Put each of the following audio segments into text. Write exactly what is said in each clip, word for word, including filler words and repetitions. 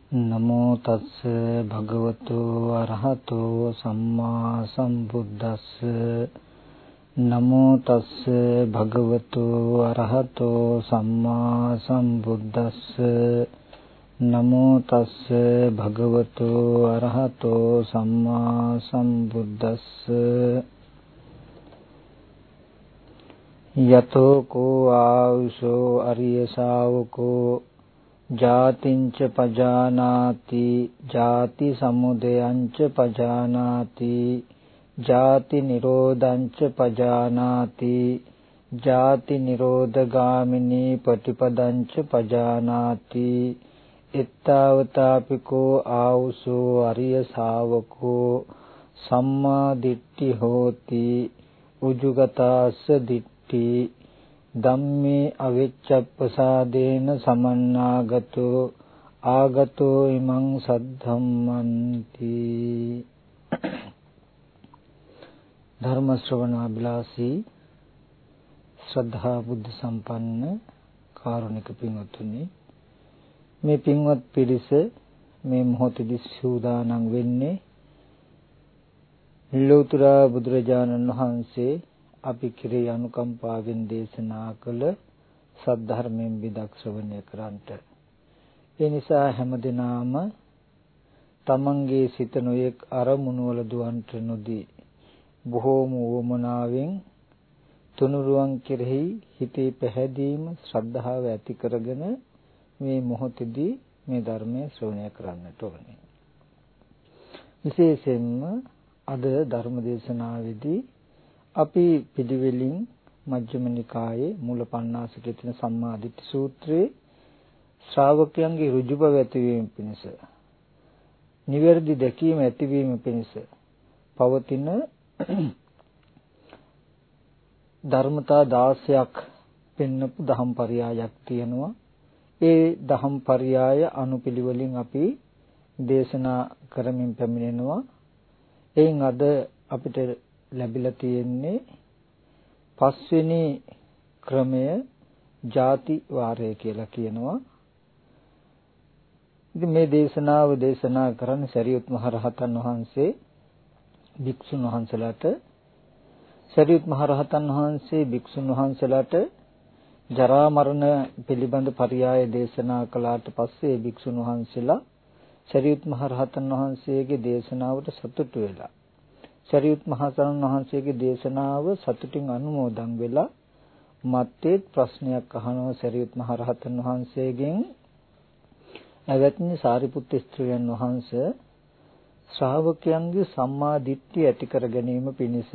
නමෝ තස්ස භගවතු අරහතෝ සම්මා සම්බුද්දස්ස නමෝ තස්ස භගවතු අරහතෝ සම්මා සම්බුද්දස්ස නමෝ තස්ස භගවතු අරහතෝ සම්මා සම්බුද්දස්ස යතෝ කෝ ආවුසෝ අරිය ශාවකෝ ජාතිංච පජානාති ජාති සමුදයංච පජානාති ජාති නිරෝධංච පජානාති ජාති නිරෝධගාමිනී පටිපදංච පජානාති එත්තාවතාපිකෝ ආවුසෝ අරිය ශාවකෝ සම්මා දිට්ඨි හෝති උජුගතාස්ස දිට්ඨි ධම්මේ අවිච්ඡප්පසාදේන සමන්නාගතෝ ආගතෝ ඉමං සද්ධම්මන්ති. ධර්ම ශ්‍රවණාබිලාසී ශ්‍රද්ධා බුද්ධ සම්පන්න කාරුණික පින්වත්නි, මේ පින්වත් පිරිස මේ මොහොතේදී සූදානම් වෙන්නේ ලෝතර බුදුරජාණන් වහන්සේ අපි කෙරෙහි අනුකම්පාවෙන් දේශනා කළ සද්ධර්මයෙන් විදක් ශ්‍රවණය කරන්ට. ඒ නිසා හැමදෙනාම තමන්ගේ සිත නොයෙක් අරමුණු වල දුවන්ට නොදී බොහෝම වමනාවෙන් තුනුරුවන් කෙරෙහි හිතේ පැහැදීම ශ්‍රද්ධාව ඇති කරගෙන මේ මොහොතේදී මේ ධර්මය ශ්‍රවණය කරන්නට ඕනේ. විශේෂයෙන්ම අද ධර්ම දේශනාවේදී අපි පිළිවෙලින් මජ්ක්‍ධිම නිකායේ මූල පණ්ණාසකයේ තියෙන සම්මාදිට්ඨි සූත්‍රයේ ශ්‍රාවකයන්ගේ ඍජු බව ඇතිවීම පිණිස, නිවැරදි දැකීම ඇතිවීම පිණිස පවතින ධර්මතා දාසයක් පෙන්වපු දහම් පරයයක් තියෙනවා. ඒ දහම් පරයය අනුපිළිවෙලින් අපි දේශනා කරමින් පැමිණෙනවා. එයින් අද අපිට ලැබිලා තියෙන්නේ පස්වෙනි ක්‍රමය ಜಾති වාරය කියලා කියනවා. ඉතින් මේ දේශනාව දේශනා කරන්න සරියුත් මහ රහතන් වහන්සේ භික්ෂුන් වහන්සේලාට සරියුත් මහ රහතන් වහන්සේ භික්ෂුන් වහන්සේලාට ජරා මරණ පිළිබඳ පරයය දේශනා කළාට පස්සේ භික්ෂුන් වහන්සේලා සරියුත් මහ රහතන් වහන්සේගේ දේශනාවට සතුටු වෙලා සරියුත් මහ රහතන් වහන්සේගේ දේශනාව සතුටින් අනුමෝදන් වෙලා මත්තේ ප්‍රශ්නයක් අහනවා සරියුත් මහ රහතන් වහන්සේගෙන්. එවත්නි සාරිපුත්ත ස්ත්‍රියන් වහන්සේ ශ්‍රාවකයන්ගේ සම්මා දිට්ඨිය ඇති කර ගැනීම පිණිස,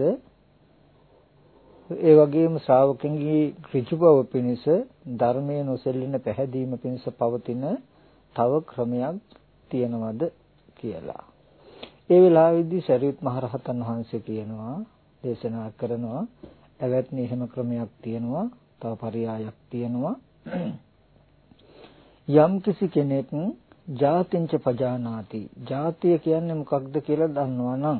ඒ වගේම ශ්‍රාවකයන්ගේ ඍජු බව පිණිස, ධර්මයේ නොසෙල්ලෙන පැහැදීම පිණිස පවතින තව ක්‍රමයක් තියනවද කියලා. ඒ වෙලාවේදී සරියුත් මහ රහතන් වහන්සේ කියනවා, දේශනා කරනවා, එවත්නි එහෙම ක්‍රමයක් තියෙනවා, තව පරයයක් තියෙනවා. යම් කිසි කෙනෙක් ජාතිංච පජානාති, ජාතිය කියන්නේ මොකක්ද කියලා දන්නවා නම්,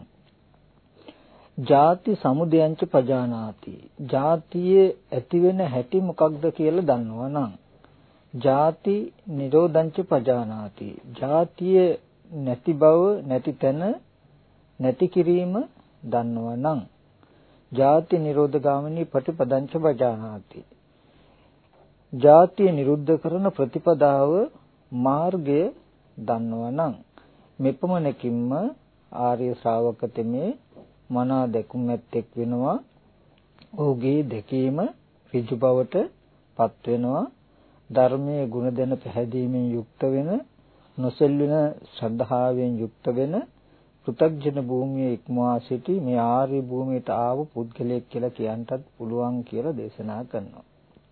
ජාති සමුදයංච පජානාති, ජාතියේ ඇති වෙන හැටි මොකක්ද කියලා දන්නවා නම්, ජාති නිරෝධංච පජානාති, ජාතිය නැති බව, නැති තැන නැති කිරීම දන්නවා නම්, ජාති නිරෝධ ගාමිනී ප්‍රතිපදංච පජානාති, ජාතිය නිරුද්ධ කරන ප්‍රතිපදාව මාර්ගය දන්නවා නම්, මෙපමණකින්ම ආර්ය ශ්‍රාවක තෙමේ මනා දැකුම් ඇත්තෙක් වෙනවා. ඔහුගේ දැකීම ඍජු බවට පත් වෙනවා. ධර්මයේ ගුණ දැන පැහැදීමෙන් යුක්ත වෙන, නොසෙල්වෙන ශ්‍රද්ධාවෙන් යුක්ත වෙන, පෘථග්ජන භූමියේ ඉක්මවා සිටි මේ ආර්ය භූමියට ආව පුද්ගලයෙක් කියලා කියන්නටත් පුළුවන් කියලා දේශනා කරනවා.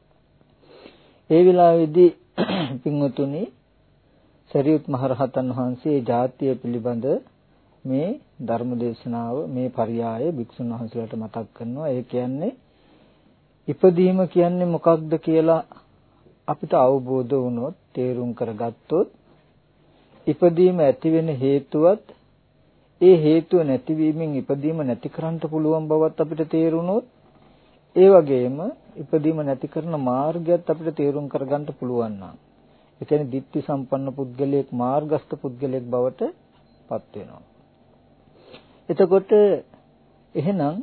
ඒ වෙලාවේදී පින්වතුනි, සරියුත් මහ රහතන් වහන්සේ ජාතිය පිළිබඳ මේ ධර්ම දේශනාව, මේ පරයය භික්ෂුන් වහන්සේලාට මතක් කරනවා. ඒ කියන්නේ ඉපදීම කියන්නේ මොකක්ද කියලා අපිට අවබෝධ වුණොත්, තේරුම් කරගත්තොත්, ඉපදීම ඇති වෙන හේතුවත් ඒ හේතුව නැතිවීමෙන් ඉපදීම නැති කරන්න පුළුවන් බවත් අපිට තේරුණොත්, ඒ වගේම ඉපදීම නැති කරන මාර්ගයත් අපිට තේරුම් කරගන්න පුළුවන් නම් ඒ කියන්නේ ditthi සම්පන්න පුද්ගලයෙක් මාර්ගස්ත පුද්ගලයෙක් බවට පත් වෙනවා. එතකොට එහෙනම්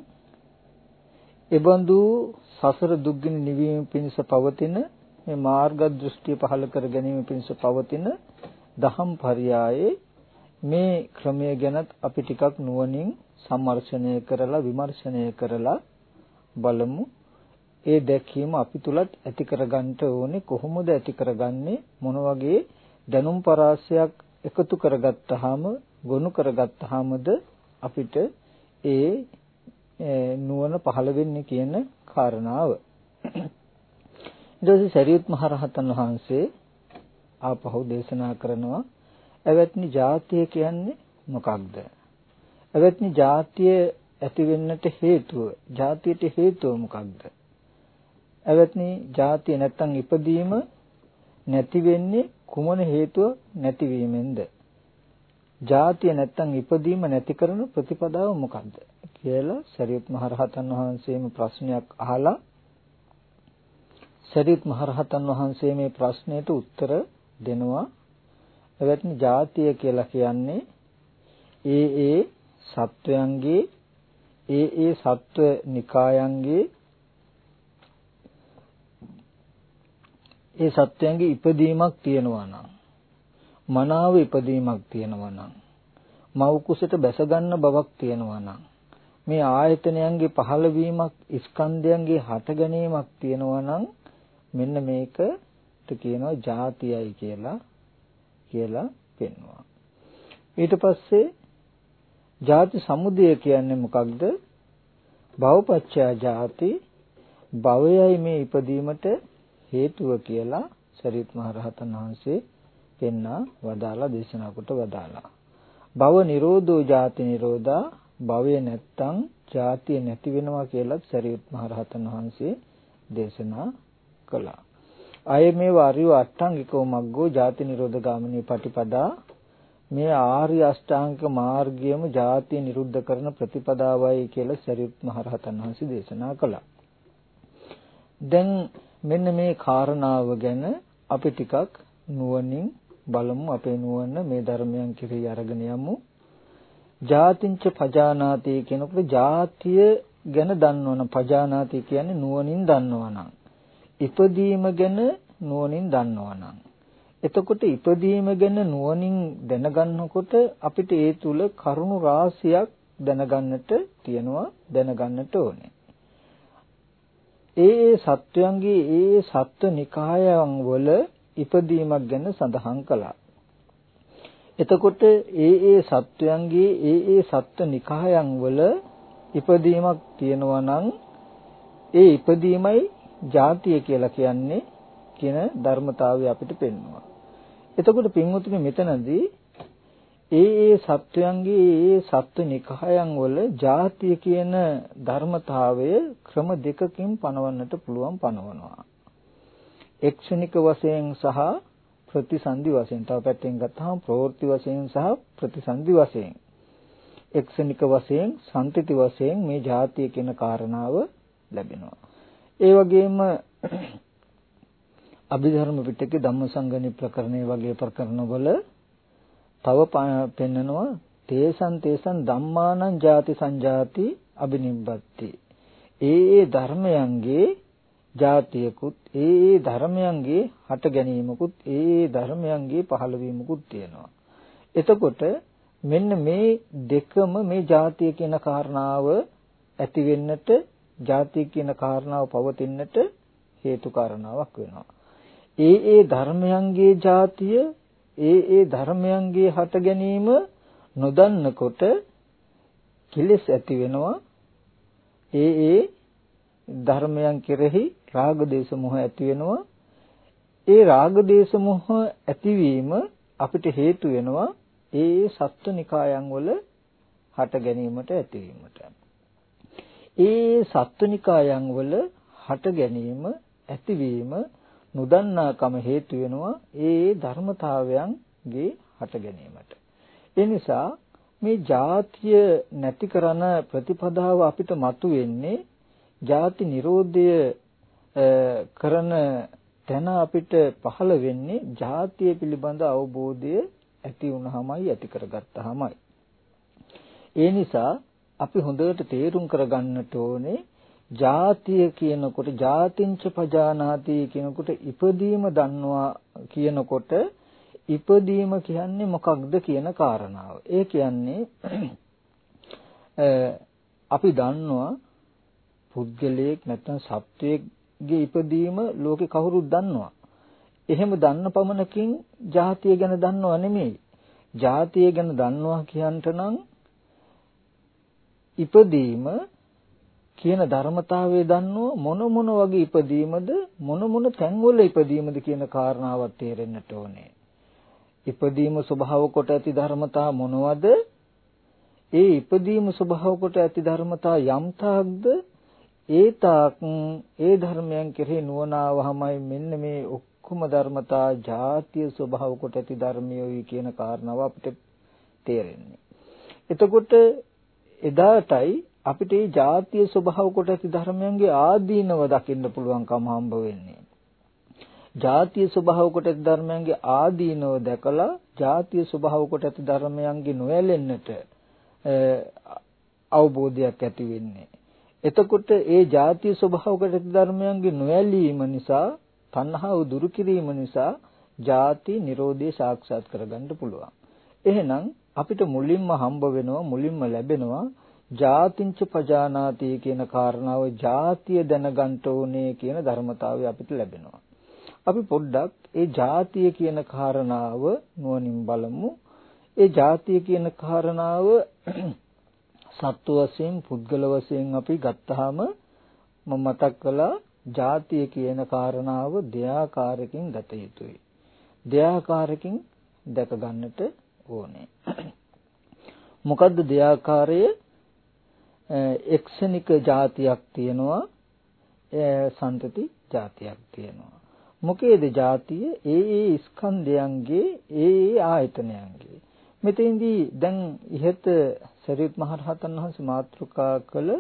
එබඳු සසර දුක්ගින නිවීම පිණිස පවතින මේ මාර්ග දෘෂ්ටිය පහළ කර ගැනීම පිණිස පවතින දහම් පරයයේ මේ ක්‍රමය ගැනත් අපි ටිකක් නුවණින් සම්මර්ෂණය කරලා විමර්ශනය කරලා බලමු. ඒ දැකීම අපි තුලත් ඇති කරගන්න ඕනේ. කොහොමද ඇති කරගන්නේ? මොන වගේ දැනුම් පරාසයක් එකතු කරගත්තාම ගොනු කරගත්තාමද අපිට ඒ නුවණ පහළ වෙන්නේ කියන කාරණාව. ඊට පස්සේ සරියුත් මහ රහතන් වහන්සේ ආපහු දේශනා කරනවා එවත්නි ජාතිය කියන්නේ මොකක්ද? එවත්නි ජාතිය ඇති වෙන්නට හේතුව, ජාතියට හේතුව මොකක්ද? එවත්නි ජාතිය නැත්තම් ඉපදීම නැති වෙන්නේ කුමන හේතුව නැතිවීමෙන්ද? ජාතිය නැත්තම් ඉපදීම නැති කරන ප්‍රතිපදාව මොකක්ද කියලා සරියුත් මහ රහතන් වහන්සේම ප්‍රශ්නයක් අහලා සරියුත් මහ රහතන් වහන්සේ මේ ප්‍රශ්නෙට උත්තර දෙනවා. එවත්නි ජාතිය කියලා කියන්නේ ඒ ඒ සත්වයන්ගේ ඒ ඒ සත්ව නිකායන්ගේ ඒ සත්වයන්ගේ ඉපදීමක් තියෙනවා නම් මනාව ඉපදීමක් තියෙනවා නම් මව් කුසට බැස ගන්න බවක් තියෙනවා නම් මේ ආයතනයන්ගේ පහළවීමක් ස්කන්ධයන්ගේ හට ගැනීමක් තියෙනවා නම් මෙන්න මේකට කියනවා ජාතියයි කියලා කියලා පෙන්වනවා. ඊට පස්සේ ජාති සමුදය කියන්නේ මොකක්ද? භවපච්චය ජාති, භවයයි මේ ඉපදීමට හේතුව කියලා සරියුත් මහ රහතන් වහන්සේ පෙන්වා වදාලා දේශනා කොට වදාලා. භව නිරෝධෝ ජාති නිරෝධා, භවය නැත්තම් ජාතිය නැති වෙනවා කියලා සරියුත් මහ රහතන් වහන්සේ දේශනා කළා. අය මේ වාරිය අට්ඨංගිකෝ මග්ගෝ ජාති නිරෝධ ගාමිනී පටිපදා, මේ ආර්ය අෂ්ටාංගික මාර්ගයම ජාතිය නිරුද්ධ කරන ප්‍රතිපදාවයි කියලා සරියුත් මහ රහතන් වහන්සේ දේශනා කළා. දැන් මෙන්න මේ කාරණාව ගැන අපි ටිකක් නුවණින් බලමු. අපේ නුවණ මේ ධර්මයන් කෙරෙහි අරගෙන යමු. ජාතිංච පජානාති කියනකොට ජාතිය ගැන දන්නවනම්, පජානාති කියන්නේ නුවණින් දන්නවනම්, ඉපදීම ගැන නුවණින් දන්නවනම්, එතකොට ඉපදීම ගැන නුවණින් දැනගන්නකොට අපිට ඒ තුල කරුණු රාශියක් දැනගන්නට තියෙනවා, දැනගන්නට ඕනේ. ඒ ඒ සත්වයන්ගේ ඒ සත්ව නිකායන් වල ඉපදීමක් ගැන සඳහන් කළා. එතකොට ඒ ඒ සත්වයන්ගේ ඒ ඒ සත්ව නිකායන් වල ඉපදීමක් තියෙනවා නම් ඒ ඉපදීමයි ජාතිය කියලා කියන්නේ කියන ධර්මතාවය අපිට පෙන්වනවා. එතකොට පින්වතුනි මෙතනදී ඒ ඒ සත්වයන්ගේ ඒ සත්ව නිකායන් වල ජාතිය කියන ධර්මතාවය ක්‍රම දෙකකින් පනවන්නට පුළුවන් පනවනවා. එක්ෂණික වශයෙන් සහ ප්‍රතිසන්දි වශයෙන්. තව පැත්තෙන් ගත්තාම ප්‍රවෘත්ති වශයෙන් සහ ප්‍රතිසන්දි වශයෙන්. එක්ෂණික වශයෙන්, සම්තිති වශයෙන් මේ ජාතිය කියන කාරණාව ලැබෙනවා. ඒ වගේම අභිධර්ම පිටකේ ධම්මසංගණි ප්‍රකරණය වගේ ප්‍රකරණවල තව පෙන්නනවා තේසං තේසං ධම්මානං ජාති සංජාති අබිනිබ්බති. ඒ ඒ ධර්මයන්ගේ ජාතියකුත්, ඒ ඒ ධර්මයන්ගේ හට ගැනීමකුත්, ඒ ඒ ධර්මයන්ගේ පහළවීමකුත් තියෙනවා. එතකොට මෙන්න මේ දෙකම මේ ජාතිය කියන කාරණාව ඇති වෙන්නට, ජාතිය කියන කාරණාව පවතින්නට හේතු කාරණාවක් වෙනවා. ඒ ඒ ධර්මයන්ගේ ජාතිය, ඒ ඒ ධර්මයන්ගේ හට ගැනීම නොදන්නකොට කෙලෙස් ඇති වෙනවා. ඒ ඒ ධර්මයන් කෙරෙහි රාග දේශ මොහ ඇති වෙනවා. ඒ රාග දේශ මොහ ඇතිවීම අපිට හේතු වෙනවා ඒ ඒ සත්ව නිකායන් වල හට ගැනීමට, ඇතිවීමට. ඒ සත්ව නිකායන් වල හට ගැනීම, ඇතිවීම නොදන්නාකම හේතු වෙනවා ඒ ධර්මතාවයන්ගේ හට ගැනීමට. ඒ නිසා මේ ජාතිය නැති කරන ප්‍රතිපදාව අපිට මතුවෙන්නේ ජාති නිරෝධය කරන තැන අපිට පහළ වෙන්නේ ජාතිය පිළිබඳ අවබෝධය ඇති වුණාමයි ඇති කරගත්තාමයි. ඒ නිසා අපි හොඳට තේරුම් කරගන්නට ඕනේ ජාතිය කියනකොට ජාතිංච පජානාති කියනකොට ඉපදීම දන්නවා කියනකොට ඉපදීම කියන්නේ මොකක්ද කියන කාරණාව. ඒ කියන්නේ අපි දන්නවා පුද්ගලයෙක් නැත්නම් සත්වයෙක්ගේ ඉපදීම ලෝකේ කවුරුත් දන්නවා. එහෙම දන්න පමණකින් ජාතිය ගැන දන්නව නෙමෙයි. ජාතිය ගැන දන්නවා කියන්ට නම් ඉපදීම කියන ධර්මතාවය දන්නව මොන මොන වගේ ඉපදීමද මොන මොන තැන්වල ඉපදීමද කියන කාරණාවත් තේරෙන්නට ඕනේ. ඉපදීම ස්වභාව කොට ඇති ධර්මතා මොනවද? ඒ ඉපදීම ස්වභාව කොට ඇති ධර්මතා යම් තාක්ද ඒ තාක් ඒ ධර්මයන් කෙරෙහි නුවණාවමයි මෙන්න මේ ඔක්කොම ධර්මතා ජාතිය ස්වභාව කොට ඇති ධර්මියෝයි කියන කාරණාව අපිට තේරෙන්නේ. එතකොට එදාටයි අපිට මේ ජාතිය ස්වභාව කොට ඇති ධර්මයන්ගේ ආදීනව දකින්න පුළුවන්කම හම්බ වෙන්නේ. ජාතිය ස්වභාව කොට ඇති ධර්මයන්ගේ ආදීනව දැකලා ජාතිය ස්වභාව කොට ඇති ධර්මයන්ගේ නොයැලෙන්නට අවබෝධයක් ඇති වෙන්නේ. එතකොට ඒ ජාතිය ස්වභාව කොට ඇති ධර්මයන්ගේ නොයැලීම නිසා තණ්හාව දුරු කිරීම නිසා ජාති නිරෝධය සාක්ෂාත් කරගන්න පුළුවන්. එහෙනම් අපිට මුලින්ම හම්බ වෙනවා මුලින්ම ලැබෙනවා ජාතිංච පජානාති කියන කාරණාව ජාතිය දැනගන්න ඕනේ කියන ධර්මතාවය අපිට ලැබෙනවා. අපි පොඩ්ඩක් ඒ ජාතිය කියන කාරණාව නුවණින් බලමු. ඒ ජාතිය කියන කාරණාව සත්ව වශයෙන් පුද්ගල වශයෙන් අපි ගත්තාම මම මතක් කළා ජාතිය කියන කාරණාව දෙආකාරකින් දත යුතුයි. දෙආකාරකින් දැක ගන්නට ඕනේ. මොකද්ද දෙආකාරය? එක්ෂණික જાතියක් තියෙනවා, සන්තති જાතියක් තියෙනවා. මොකේද જાතිය? ඒ ඒ ස්කන්ධයන්ගේ ඒ ඒ ආයතනයන්ගේ. මෙතෙන්දී දැන් ඉහත සරියුත් මහ රහතන් වහන්සේ මාතෘකා කළ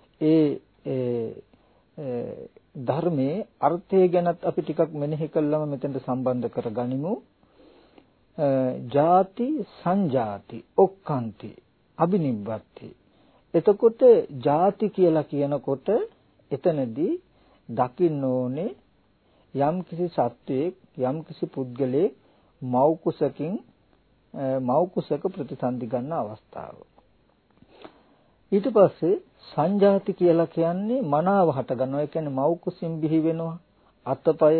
ඒ ධර්මයේ අර්ථය ගැනත් අපි ටිකක් මෙනෙහි කළාම මෙතෙන්ට සම්බන්ධ කරගනිමු. ಜಾති සංජාති ඔක්කාන්ති අබිනිබ්බති. එතකොට ಜಾති කියලා කියනකොට එතනදී දකින්න ඕනේ යම්කිසි සත්වයක් යම්කිසි පුද්ගලයෙක් මව් කුසකින් මව් කුසක ප්‍රතිසන්දි ගන්න අවස්ථාව. ඊට පස්සේ සංජාති කියලා කියන්නේ මනාව හට ගන්නවා. ඒ කියන්නේ මව් කුසින් බිහි වෙනවා. අතපය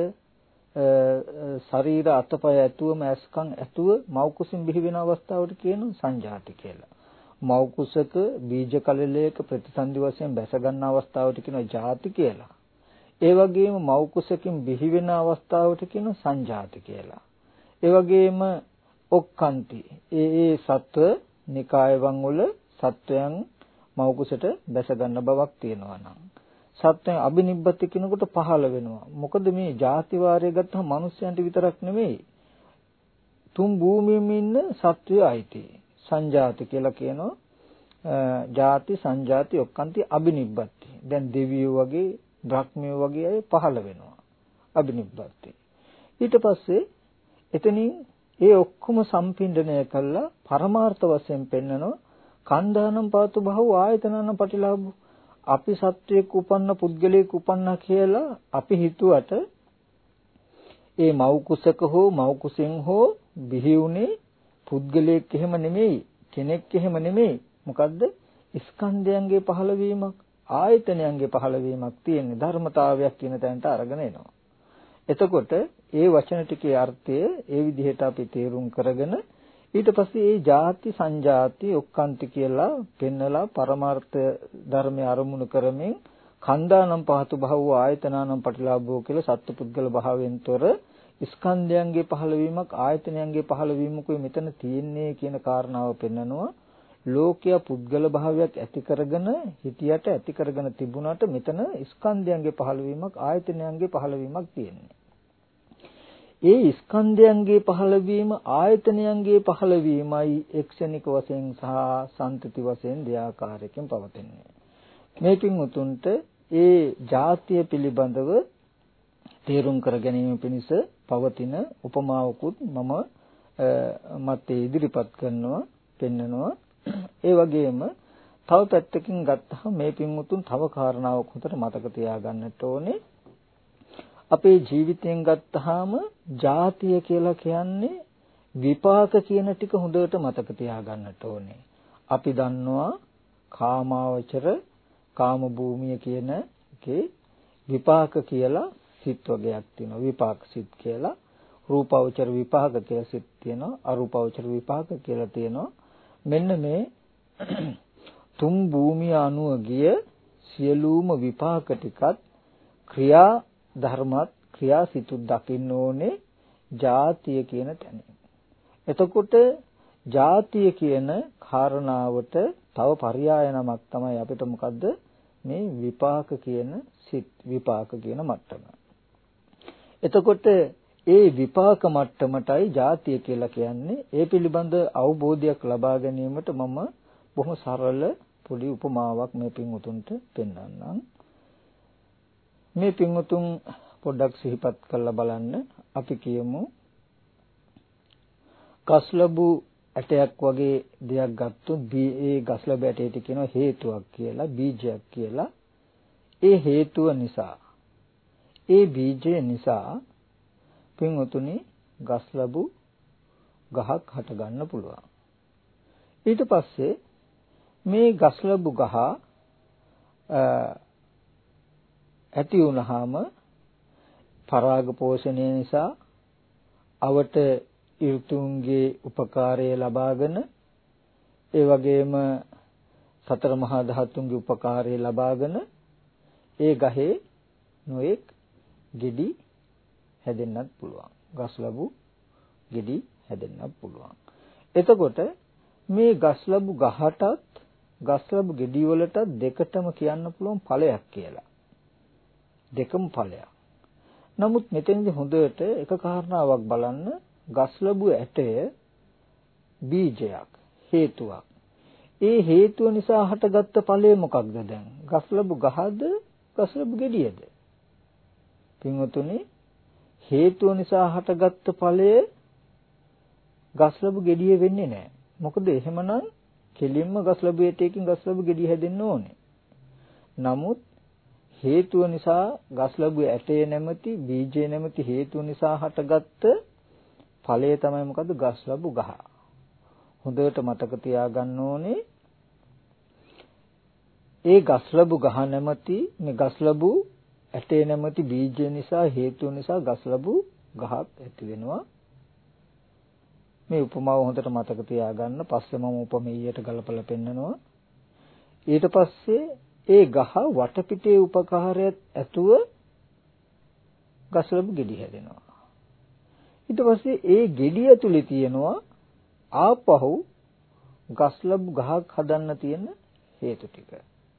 ශරීර අතපය ඇතුවම ඇස්කම් ඇතුව මව් කුසින් බිහි වෙන අවස්ථාවට කියනවා සංජාති කියලා. මව් කුසක බීජ කලලයක ප්‍රතිසන්දි වශයෙන් බැස ගන්න අවස්ථාවට කියනවා ಜಾති කියලා. ඒ වගේම මව් කුසකින් බිහි වෙන අවස්ථාවට කියනවා සංජාති කියලා. ඒ වගේම ඔක්කාන්ති ඒ ඒ සත්ව නිකායවන් වල සත්වයන් මව් කුසට බැස ගන්න බවක් තියෙනවා නම් සත්වයන් අබිනිබ්බති කියනකොට පහළ වෙනවා. මොකද මේ ಜಾති වාරය ගත්තම මිනිස්යන්ට විතරක් නෙමෙයි තුන් භූමියේම ඉන්න සත්වයෝ අයිති. සංජාති කියලා කියනවා. ಜಾති සංජාති ඔක්කාන්ති අබිනිබ්බති. දැන් දෙවියෝ වගේ බ්‍රහ්මයෝ වගේ අය පහළ වෙනවා. අබිනිබ්බති. ඊට පස්සේ එතනින් ඒ ඔක්කොම සම්පින්ඩණය කළා පරමාර්ථ වශයෙන් පෙන්නනවා කන්දානම් පාතු බහුව ආයතනනම් පටිලාභු. අපි සත්වයක උපන්න පුද්ගලයෙක් උපන්නා කියලා අපි හිතුවට ඒ මව් කුසක හෝ මව් කුසෙන් හෝ බිහි වුනේ පුද්ගලයෙක් එහෙම නෙමෙයි, කෙනෙක් එහෙම නෙමෙයි. මොකද්ද? ස්කන්ධයන්ගේ පහළවීමක්, ආයතනයන්ගේ පහළවීමක් තියෙන ධර්මතාවයක් කියන තැනට අරගෙන එනවා. එතකොට ඒ වචන ටිකේ අර්ථය ඒ විදිහට අපි තේරුම් කරගෙන ඊට පස්සේ ඒ ಜಾති සංජාති ඔක්කාන්ති කියලා පෙන්නලා පරමාර්ථ ධර්මයේ අරමුණු කරමින් කන්දානම් පහතු භව ආයතනානම් පටිලාභෝ කියලා සත්පුද්ගල භාවයෙන් තොර ස්කන්ධයන්ගේ පහළවීමක් ආයතනයන්ගේ පහළවීමකුයි මෙතන තියෙන්නේ කියන කාරණාව පෙන්නනවා. ලෝකයා පුද්ගල භාවයක් ඇති කරගෙන හිතියට ඇති කරගෙන තිබුණාට මෙතන ස්කන්ධයන්ගේ පහළවීමක් ආයතනයන්ගේ පහළවීමක් තියෙන්නේ. ඒ ස්කන්ධයන්ගේ පහළවීම ආයතනයන්ගේ පහළවීමයි එක්ෂණික වශයෙන් සහ සන්තති වශයෙන් දෙආකාරයකින් පවතින්නේ. මේකින් උතුන්ට ඒ ಜಾතිය පිළිබඳව තේරුම් කර ගැනීම පිණිස පවතින උපමාවකුත් මම මත ඉදිරිපත් කරනවා පෙන්නනවා. ඒ වගේම තව පැත්තකින් ගත්තහම මේ පින්වුතුන් තව කාරණාවක් හොඳට මතක තියාගන්නට ඕනේ. අපේ ජීවිතයෙන් ගත්තාම ජාතිය කියලා කියන්නේ විපාක කියන ටික හොඳට මතක තියාගන්නට ඕනේ. අපි දන්නවා කාමාවචර කාම භූමිය කියන එකේ විපාක කියලා සිත් වර්ගයක් තියෙනවා. විපාක සිත් කියලා රූපාවචර විපාක කියලා සිත් තියෙනවා. අරූපාවචර විපාක කියලා තියෙනවා. මෙන්න මේ තුන් භූමිය අනුව ගිය සියලුම විපාක ටිකත් ක්‍රියා ධර්මත් ක්‍රියා සිතුත් දකින්න ඕනේ ජාතිය කියන තැන. එතකොට ජාතිය කියන කාරණාවට තව පర్యాయ නමක් තමයි අපිට මොකද්ද මේ විපාක කියන සිත් විපාක කියන මට්ටම. එතකොට ඒ විපාක මට්ටමටයි ජාතිය කියලා කියන්නේ. ඒ පිළිබඳ අවබෝධයක් ලබා ගැනීමට මම බොහොම සරල පොඩි උපමාවක් මේ පින්වුතුන්ට පෙන්වන්නම්. මේ පින්වුතුන් පොඩ්ඩක් සිහිපත් කරලා බලන්න. අපි කියමු ගස්ලබු ඇටයක් වගේ දෙයක් ගත්තොත් ඒ ගස්ලබු ඇටයට කියනවා හේතුවක් කියලා, බීජයක් කියලා. ඒ හේතුව නිසා ඒ බීජය නිසා පින්වතුනි ගස්ලබු ගහක් හට ගන්න පුළුවන්. ඊට පස්සේ මේ ගස්ලබු ගහ ඇති වුණාම පරාග පෝෂණය නිසා අවට ඍතුන්ගේ උපකාරය ලබාගෙන ඒ වගේම සතර මහා ධාතුන්ගේ උපකාරය ලබාගෙන ඒ ගහේ නොඑක් ගෙඩි හැදෙන්නත් පුළුවන්. ගස්ලබු ගෙඩි හැදෙන්නත් පුළුවන්. එතකොට මේ ගස්ලබු ගහටත් ගස්ලබු ගෙඩි වලට දෙකටම කියන්න පුළුවන් ඵලයක් කියලා. දෙකම ඵලයක්. නමුත් මෙතෙන්දී හොඳට එක කාරණාවක් බලන්න. ගස්ලබු ඇටය බීජයක් හේතුවක්. ඒ හේතුව නිසා හටගත්ත ඵලය මොකක්ද දැන්? ගස්ලබු ගහද ගස්ලබු ගෙඩියද? පින්වතුනි හේතුව නිසා හටගත්ත ඵලය ගස්ලබු ගෙඩිය වෙන්නේ නැහැ. මොකද එහෙමනම් කෙලින්ම ගස්ලබු ඇටයකින් ගස්ලබු ගෙඩිය හැදෙන්න ඕනේ. නමුත් හේතුව නිසා ගස්ලබු ඇටය නැමැති බීජය නැමැති හේතුව නිසා හටගත්ත ඵලය තමයි මොකද්ද? ගස්ලබු ගහ. හොඳට මතක තියාගන්න ඕනේ. ඒ ගස්ලබු ගහ නැමැති මේ ගස්ලබු ඇටේ නැමැති බීජය නිසා හේතුව නිසා ගස්ලබු ගහක් ඇති වෙනවා. මේ උපමාව හොඳට මතක තියාගන්න. පස්සේ මම උපමෙයියට ගලපලා පෙන්නනවා. ඊට පස්සේ ඒ ගහ වටපිටේ උපකාරයත් ඇතුව ගස්ලබු ගෙඩි හැදෙනවා. ඊට පස්සේ ඒ ගෙඩිය ඇතුලේ තියෙනවා ආපහු ගස්ලබු ගහක් හදන්න තියෙන හේතු ටික.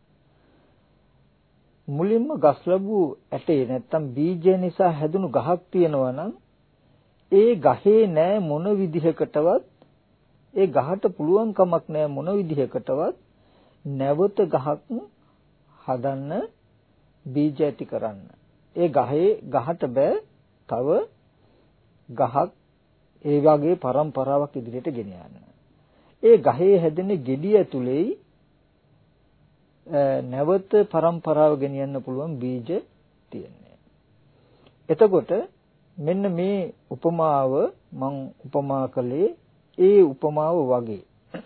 මුලින්ම ගස්ලබු ඇටේ නැත්තම් බීජය නිසා හැදුණු ගහක් තියෙනවා නම් ඒ ගහේ නෑ මොන විදිහකටවත් ඒ ගහට පුළුවන් කමක් නෑ මොන විදිහකටවත් නැවත ගහක් හදන්න බීජ ඇති කරන්න. ඒ ගහේ ගහට බෑ තව ගහක් ඒ වගේ પરම්පරාවක් ඉදිරියට ගෙන යන්න. ඒ ගහේ හැදෙන ගෙඩිය ඇතුලේ නැවත પરම්පරාව ගෙනියන්න පුළුවන් බීජ තියෙන්නේ. එතකොට මෙන්න මේ උපමාව මම උපමා කළේ ඒ උපමාව වගේ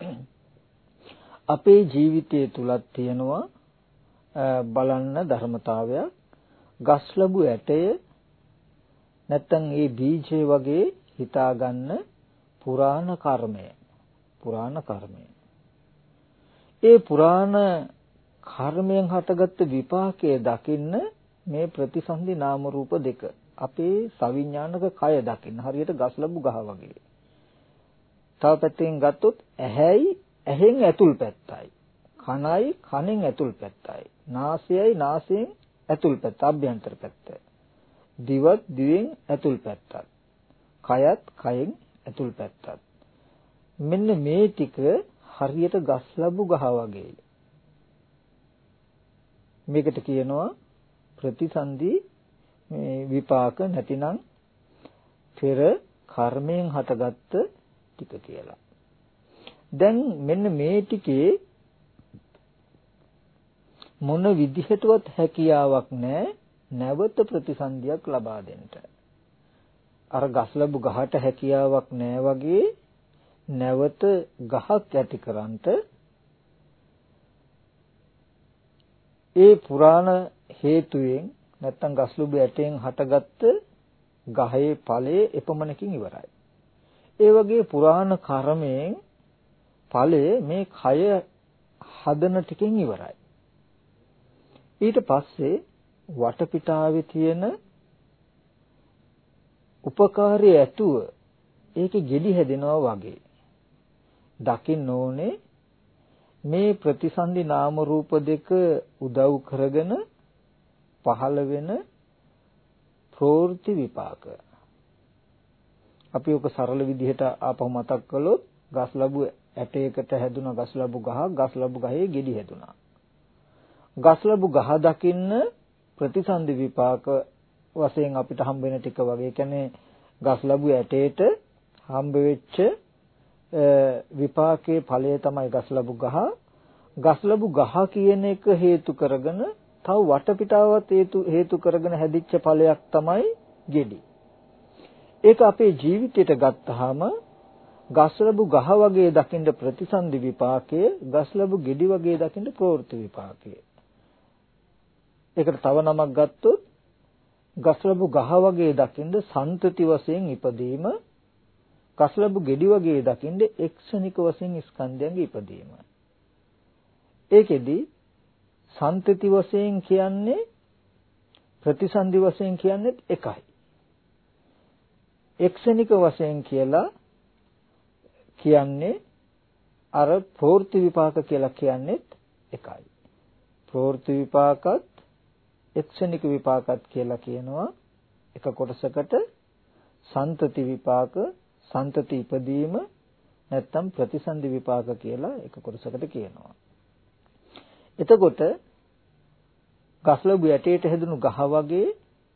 අපේ ජීවිතයේ තුලත් තියෙනවා බලන්න ධර්මතාවයක්. ගස්ලබු ඇටය නැත්තම් ඒ බීජය වගේ හිතාගන්න පුරාණ කර්මය. පුරාණ කර්මය. ඒ පුරාණ කර්මයෙන් හටගත්ත විපාකයේ දකින්න මේ ප්‍රතිසන්දි නාම රූප දෙක අපේ සවිඥානික කය දකින්න හරියට ගස්ලබු ගහ වගේ. තව පැත්තකින් ගත්තොත් ඇහැයි ඇහෙන් ඇතුල් පැත්තයි. කනයි කනෙන් ඇතුල් පැත්තයි. නාසයයි නාසයෙන් ඇතුල් පැත්ත අභ්‍යන්තර පැත්ත. දිවත් දිවෙන් ඇතුල් පැත්තත්. කයත් කයෙන් ඇතුල් පැත්තත්. මෙන්න මේ ටික හරියට ගස්ලබු ගහ වගේ. මේකට කියනවා ප්‍රතිසන්දි මේ විපාක නැතිනම් පෙර කර්මයෙන් හටගත්ත ටික කියලා. දැන් මෙන්න මේ ටිකේ මොන විදිහටවත් හැකියාවක් නැහැ නැවත ප්‍රතිසන්දියක් ලබා දෙන්න. අර ගස් ලැබු ගහට හැකියාවක් නැහැ වගේ නැවත ගහක් ඇති කරන්ට ඒ පුරාණ හේතුයෙන් නැත්තම් ගස් ලැබු ඇටයෙන් හටගත්ත ගහේ ඵලයේ එපමණකින් ඉවරයි. ඒ වගේ පුරාණ කර්මයෙන් ඵලය මේ කය හදන ටිකෙන් ඉවරයි. ඊට පස්සේ වටපිටාවේ තියෙන උපකාරී ඇතුව ඒකේ ගෙඩි හැදෙනවා වගේ. දකින්න ඕනේ මේ ප්‍රතිසන්දි නාම රූප දෙක උදව් කරගෙන පහළ වෙන ප්‍රවෘත්ති විපාක. අපි ඔක සරල විදිහට ආපහු මතක් කළොත් ගස් ලැබු ඇටයකට හැදුන ගස් ලැබු ගහ ගස් ලැබු ගහේ ගෙඩි හැදුනා. ගස් ලැබු ගහ දකින්න ප්‍රතිසන්දි විපාක වශයෙන් අපිට හම්බ වෙන ටික වගේ. කියන්නේ ගස් ලැබු ඇටේට හම්බ වෙච්ච විපාකයේ ඵලය තමයි ගස් ලැබු ගහ. ගස් ලැබු ගහ කියන එක හේතු කරගෙන තව වටපිටාවත් හේතු හේතු කරගෙන හැදිච්ච ඵලයක් තමයි ගෙඩි. ඒක අපේ ජීවිතයට ගත්තාම ගස් ලැබු ගහ වගේ දකින්න ප්‍රතිසන්දි විපාකය, ගස් ලැබු ගෙඩි වගේ දකින්න ප්‍රවෘත්ති විපාකය. ඒකට තව නමක් ගත්තොත් ගස් ලැබු ගහ වගේ දකින්න සන්තති වශයෙන් ඉපදීම, ගස් ලැබු ගෙඩි වගේ දකින්න එක්ෂණික වශයෙන් ස්කන්ධයන්ගේ ඉපදීම. ඒකෙදි සන්තති වශයෙන් කියන්නේ ප්‍රතිසන්දි වශයෙන් කියන්නේත් එකයි. එක්ෂණික වශයෙන් කියලා කියන්නේ අර ප්‍රවෘත්ති විපාක කියලා කියන්නේත් එකයි. ප්‍රවෘත්ති විපාකත් එක්ෂණික විපාකත් කියලා කියනවා එක කොටසකට. සන්තති විපාක, සන්තති ඉපදීම නැත්තම් ප්‍රතිසන්දි විපාක කියලා එක කොටසකට කියනවා. එතකොට ගස්ලබු යටේට හැදුණු ගහ වගේ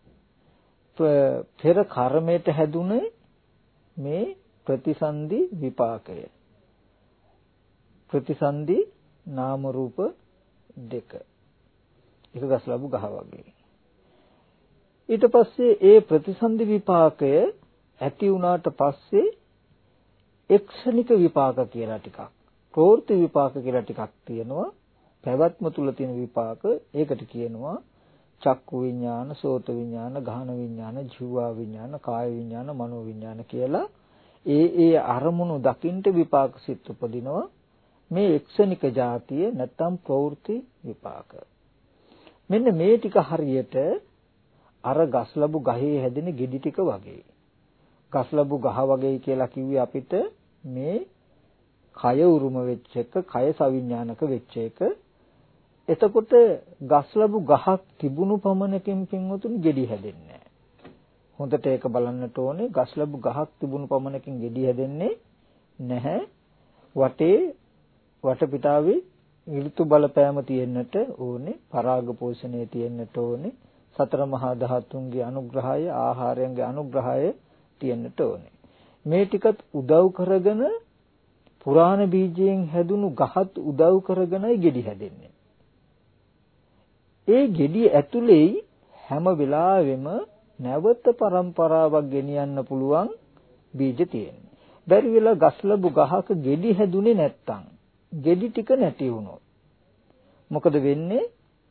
පෙර කර්මයට හැදුනේ මේ ප්‍රතිසන්දි විපාකය. ප්‍රතිසන්දි නාම රූප දෙක. එක ගස්ලබු ගහ වගේ. ඊට පස්සේ ඒ ප්‍රතිසන්දි විපාකය ඇති වුණාට පස්සේ එක්ෂණික විපාක කියලා ටිකක්, ප්‍රවෘත්ති විපාක කියලා ටිකක් තියෙනවා. පැවැත්ම තුල තියෙන විපාක. ඒකට කියනවා චක්කු විඥාන, සෝත විඥාන, ගහන විඥාන, ජීවා විඥාන, කාය විඥාන, මනෝ විඥාන කියලා ඒ ඒ අරමුණු දකින්ට විපාක සිත් උපදිනවා. මේ එක්ෂණික જાතිය නැත්තම් ප්‍රවෘත්ති විපාක. මෙන්න මේ ටික හරියට අර ගස්ලබු ගහේ හැදෙන ගෙඩි ටික වගේ. ගස්ලබු ගහ වගේ කියලා කිව්වේ අපිට මේ කය උරුම වෙච්ච එක, කය සවිඥානික වෙච්ච එක. එතකොට ගස්ලබු ගහක් තිබුණු පමණකින් පින්වතුනි ගෙඩි හැදෙන්නේ නැහැ. හොඳට ඒක බලන්නට ඕනේ. ගස්ලබු ගහක් තිබුණු පමණකින් ගෙඩි හැදෙන්නේ නැහැ. වටේ වටපිටාවේ ඍතු බලපෑම තියෙන්නට ඕනේ, පරාග පෝෂණය තියෙන්නට ඕනේ, සතර මහා ධාතුන්ගේ අනුග්‍රහය, ආහාරයන්ගේ අනුග්‍රහය තියෙන්නට ඕනේ. මේ ටිකත් උදව් කරගෙන පුරාණ බීජයෙන් හැදුණු ගහත් උදව් කරගෙනයි ගෙඩි හැදෙන්නේ. ඒ ගෙඩි ඇතුලේ හැම වෙලාවෙම නැවත પરම්පරාවක් ගෙනියන්න පුළුවන් බීජ තියෙන්නේ. බැරි වෙලා ගස්ලබු ගහක ගෙඩි හැදුනේ නැත්තම්, ගෙඩි ටික නැති වුණොත් මොකද වෙන්නේ?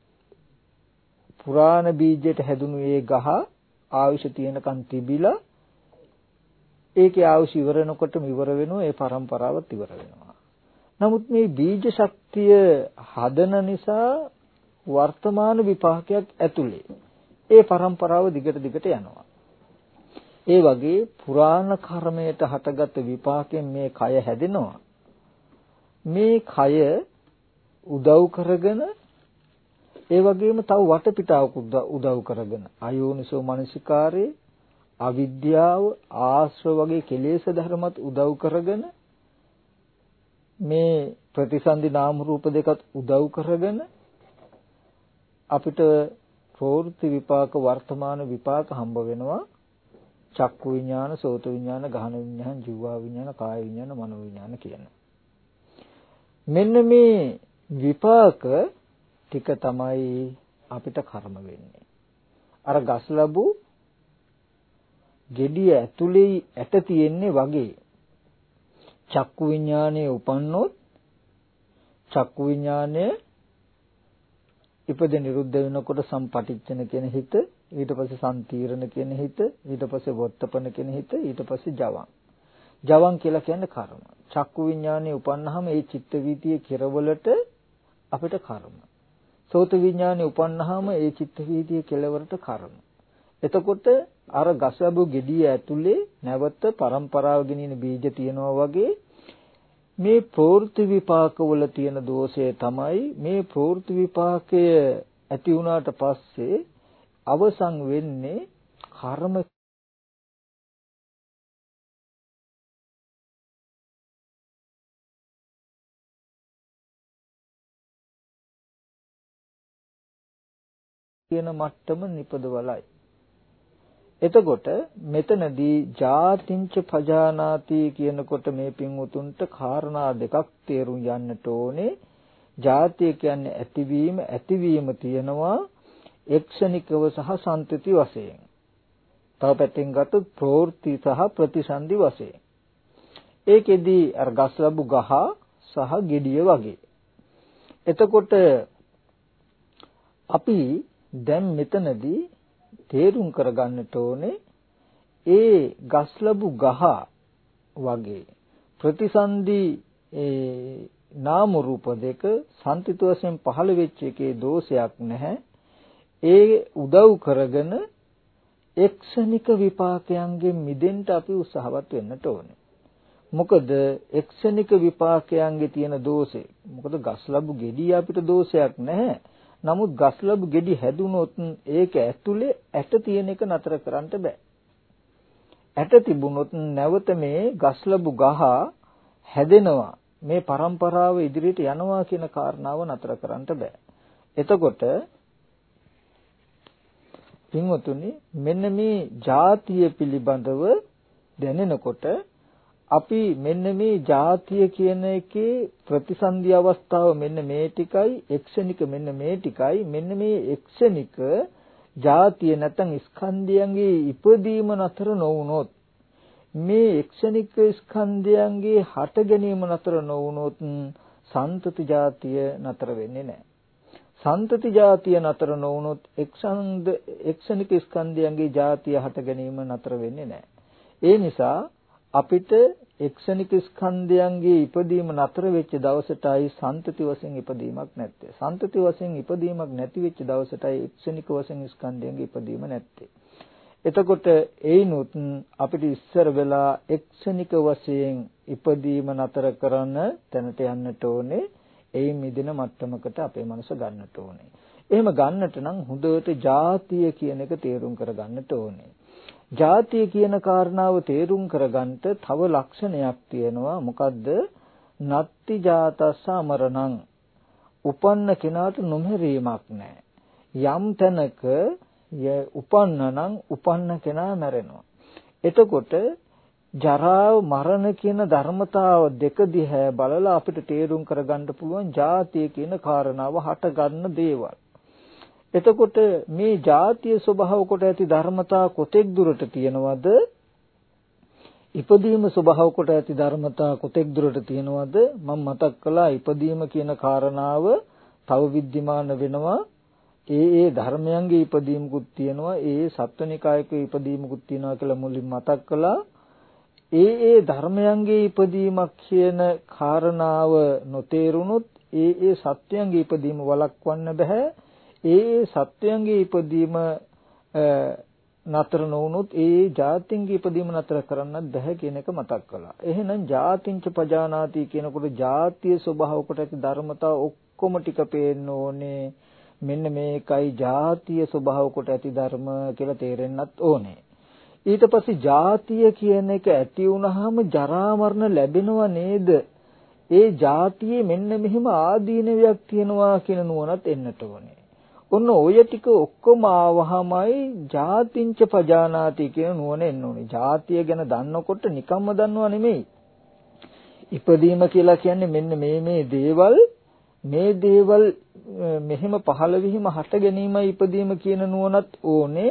පුරාණ බීජයට හැදුණු ඒ ගහ ආයුෂ තියෙනකන් තිබිලා ඒකේ ආයුෂ ඉවර වෙනකොටම ඉවර වෙනවා, ඒ પરම්පරාවත් ඉවර වෙනවා. නමුත් මේ බීජ ශක්තිය හදන නිසා වර්තමාන විපාකයක් ඇතුලේ ඒ પરම්පරාව දිගට දිගට යනවා. ඒ වගේ පුරාණ කර්මයට හටගත් විපාකයෙන් මේ කය හැදෙනවා. මේ කය උදව් කරගෙන ඒ වගේම තව වටපිටාවක උදව් කරගෙන අයෝනිසෝ මනසිකාරේ, අවිද්‍යාව, ආශ්‍රව වගේ කෙලෙස් ධර්මත් උදව් කරගෙන මේ ප්‍රතිසන්දි නාම රූප දෙකත් උදව් කරගෙන අපිට ප්‍රවෘත්ති විපාක වර්තමාන විපාක හම්බ වෙනවා. චක්කු විඥාන, සෝත විඥාන, ගහන විඥාන, ජීවා විඥාන, කාය විඥාන, මනෝ විඥාන කියන. මෙන්න මේ විපාක ටික තමයි අපිට කර්ම වෙන්නේ. අර ගස් ලැබු gediya ඇතුලේ ඇට තියෙන්නේ වගේ චක්කු විඥානයේ උපන්නොත් චක්කු විඥානය ඉපද නිරුද්ධ වෙනකොට සම්පටිච්ඡන කියන හිත, ඊට පස්සේ සම්තීරණ කියන හිත, ඊට පස්සේ වොත්තපන කියන හිත, ඊට පස්සේ ජවං. ජවං කියලා කියන්නේ කර්ම. චක්කු විඥානයේ උපන්නාම ඒ චිත්ත වීතියේ කෙරවලට අපිට කර්ම. සෝත විඥානයේ උපන්නාම ඒ චිත්ත වීතියේ කෙලවරට කර්ම. එතකොට අර ගසබු gediya ඇතුලේ නැවත પરම්පරාව ගෙනින බීජ තියනවා වගේ මේ ප්‍රවෘත්ති විපාකවල තියෙන දෝෂය තමයි මේ ප්‍රවෘත්ති විපාකය ඇති වුණාට පස්සේ අවසන් වෙන්නේ කර්ම කියන මට්ටම නිපදවලයි. එතකොට මෙතනදී ජාතිංච පජානාති කියනකොට මේ පින්වුතුන්ට කාරණා දෙකක් තේරුම් යන්නට ඕනේ. ජාතිය කියන්නේ ඇතිවීම, ඇතිවීම තියෙනවා එක්ෂණිකව සහ සම්තති වශයෙන්. තව පැත්තෙන් ගත්තොත් ප්‍රවෘත්ති සහ ප්‍රතිසන්දි වශයෙන්. ඒකෙදී අර ගස් ලැබු ගහ සහ ගෙඩිය වගේ. එතකොට අපි දැන් මෙතනදී තේරුම් කරගන්නට ඕනේ ඒ ගස් ලැබු ගහ වගේ ප්‍රතිසන්දි ඒ නාම රූප දෙක සම්තිත වශයෙන් පහළ වෙච්ච එකේ දෝෂයක් නැහැ. ඒ උදව් කරගෙන එක්ෂණික විපාකයන්ගෙන් මිදෙන්න අපි උත්සාහවත් වෙන්නට ඕනේ. මොකද එක්ෂණික විපාකයන්ගේ තියෙන දෝෂේ, මොකද ගස් ලැබු ගෙඩිය අපිට දෝෂයක් නැහැ. නමුත් ගස් ලැබු ගෙඩි හැදුනොත් ඒක ඇතුලේ ඇට තියෙන එක නතර කරන්න බෑ. ඇට තිබුණොත් නැවත මේ ගස් ලැබු ගහ හැදෙනවා. මේ પરම්පරාව ඉදිරියට යනවා කියන කාරණාව නතර කරන්න බෑ. එතකොට පින්වතුනි මෙන්න මේ ජාතිය පිළිබඳව දැනෙනකොට අපි මෙන්න මේ ජාතිය කියන එකේ ප්‍රතිසන්දි අවස්ථාව මෙන්න මේ ටිකයි, එක්ෂණික මෙන්න මේ ටිකයි. මෙන්න මේ එක්ෂණික ජාතිය නැත්නම් ස්කන්ධයන්ගේ ඉපදීම නතර නොවුනොත්, මේ එක්ෂණික ස්කන්ධයන්ගේ හට ගැනීම නතර නොවුනොත් සන්තති ජාතිය නතර වෙන්නේ නැහැ. සන්තති ජාතිය නතර නොවුනොත් එක්ෂණ්ඩ එක්ෂණික ස්කන්ධයන්ගේ ජාතිය හට ගැනීම නතර වෙන්නේ නැහැ. ඒ නිසා අපිට එක්ෂණික ස්කන්ධයන්ගේ ඉපදීම නතර වෙච්ච දවසටයි සන්තති වශයෙන් ඉපදීමක් නැත්තේ. සන්තති වශයෙන් ඉපදීමක් නැති වෙච්ච දවසටයි එක්ෂණික වශයෙන් ස්කන්ධයන්ගේ ඉපදීම නැත්තේ. එතකොට ඒනොත් අපිට ඉස්සර වෙලා එක්ෂණික වශයෙන් ඉපදීම නතර කරන තැනට යන්නට ඕනේ. ඒ මිදින මට්ටමකට අපේ මනස ගන්නට ඕනේ. එහෙම ගන්නට නම් හොඳට ජාතිය කියන එක තේරුම් කරගන්නට ඕනේ. ජාතිය කියන කාරණාව තේරුම් කරගන්නට තව ලක්ෂණයක් තියෙනවා. මොකද්ද? නත්ති ජාතස්ස අමරණං. උපන්න කෙනාට නොමරීමක් නැහැ. යම් තැනක උපන්නනම් උපන්න කෙනා මැරෙනවා. එතකොට ජරා මරණ කියන ධර්මතාව දෙක දිහා බලලා අපිට තේරුම් කරගන්න පුළුවන් ජාතිය කියන කාරණාව හට ගන්න දේවල්. එතකොට මේ ජාතිය ස්වභාව කොට ඇති ධර්මතා කොතෙක් දුරට තියෙනවද? ඉපදීම ස්වභාව කොට ඇති ධර්මතා කොතෙක් දුරට තියෙනවද? මම මතක් කළා ඉපදීම කියන කාරණාව තව විද්‍යමාන වෙනවා. ඒ ඒ ධර්මයන්ගේ ඉපදීමකුත් තියෙනවා. ඒ ඒ සත්වනිකායක ඉපදීමකුත් තියෙනවා කියලා මුලින් මතක් කළා. ඒ ඒ ධර්මයන්ගේ ඉපදීමක් කියන කාරණාව නොතේරුනොත් ඒ ඒ සත්වයන්ගේ ඉපදීම වළක්වන්න බෑ. ඒ ඒ සත්වයන්ගේ ඉපදීම නතර නොවුනොත් ඒ ජාතින්ගේ ඉපදීම නතර කරන්නත් බෑ කියන එක මතක් කළා. එහෙනම් ජාතිංච පජානාති කියනකොට ජාතිය ස්වභාව කොට ඇති ධර්මතා ඔක්කොම ටික පේන්න ඕනේ. මෙන්න මේකයි ජාතිය ස්වභාව කොට ඇති ධර්ම කියලා තේරෙන්නත් ඕනේ. ඊට පස්සේ ජාතිය කියන එක ඇති වුනහම ජරා මරණ ලැබෙනව නේද? ඒ ජාතියේ මෙන්න මෙහිම ආදීනවයක් තියෙනවා කියන නුවණත් එන්නට ඕනේ. ඔන්න ඔය ටික ඔක්කොම ආවහමයි ජාතිංච පජානාති කියන නුවණ එන්න ඕනේ. ජාතිය ගැන දන්නකොට නිකම්ම දන්නව නෙමෙයි. ඉපදීම කියලා කියන්නේ මෙන්න මේ මේ දේවල් මේ දේවල් මෙහෙම පහළ වීම හට ගැනීමයි ඉපදීම කියන නුවණත් ඕනේ.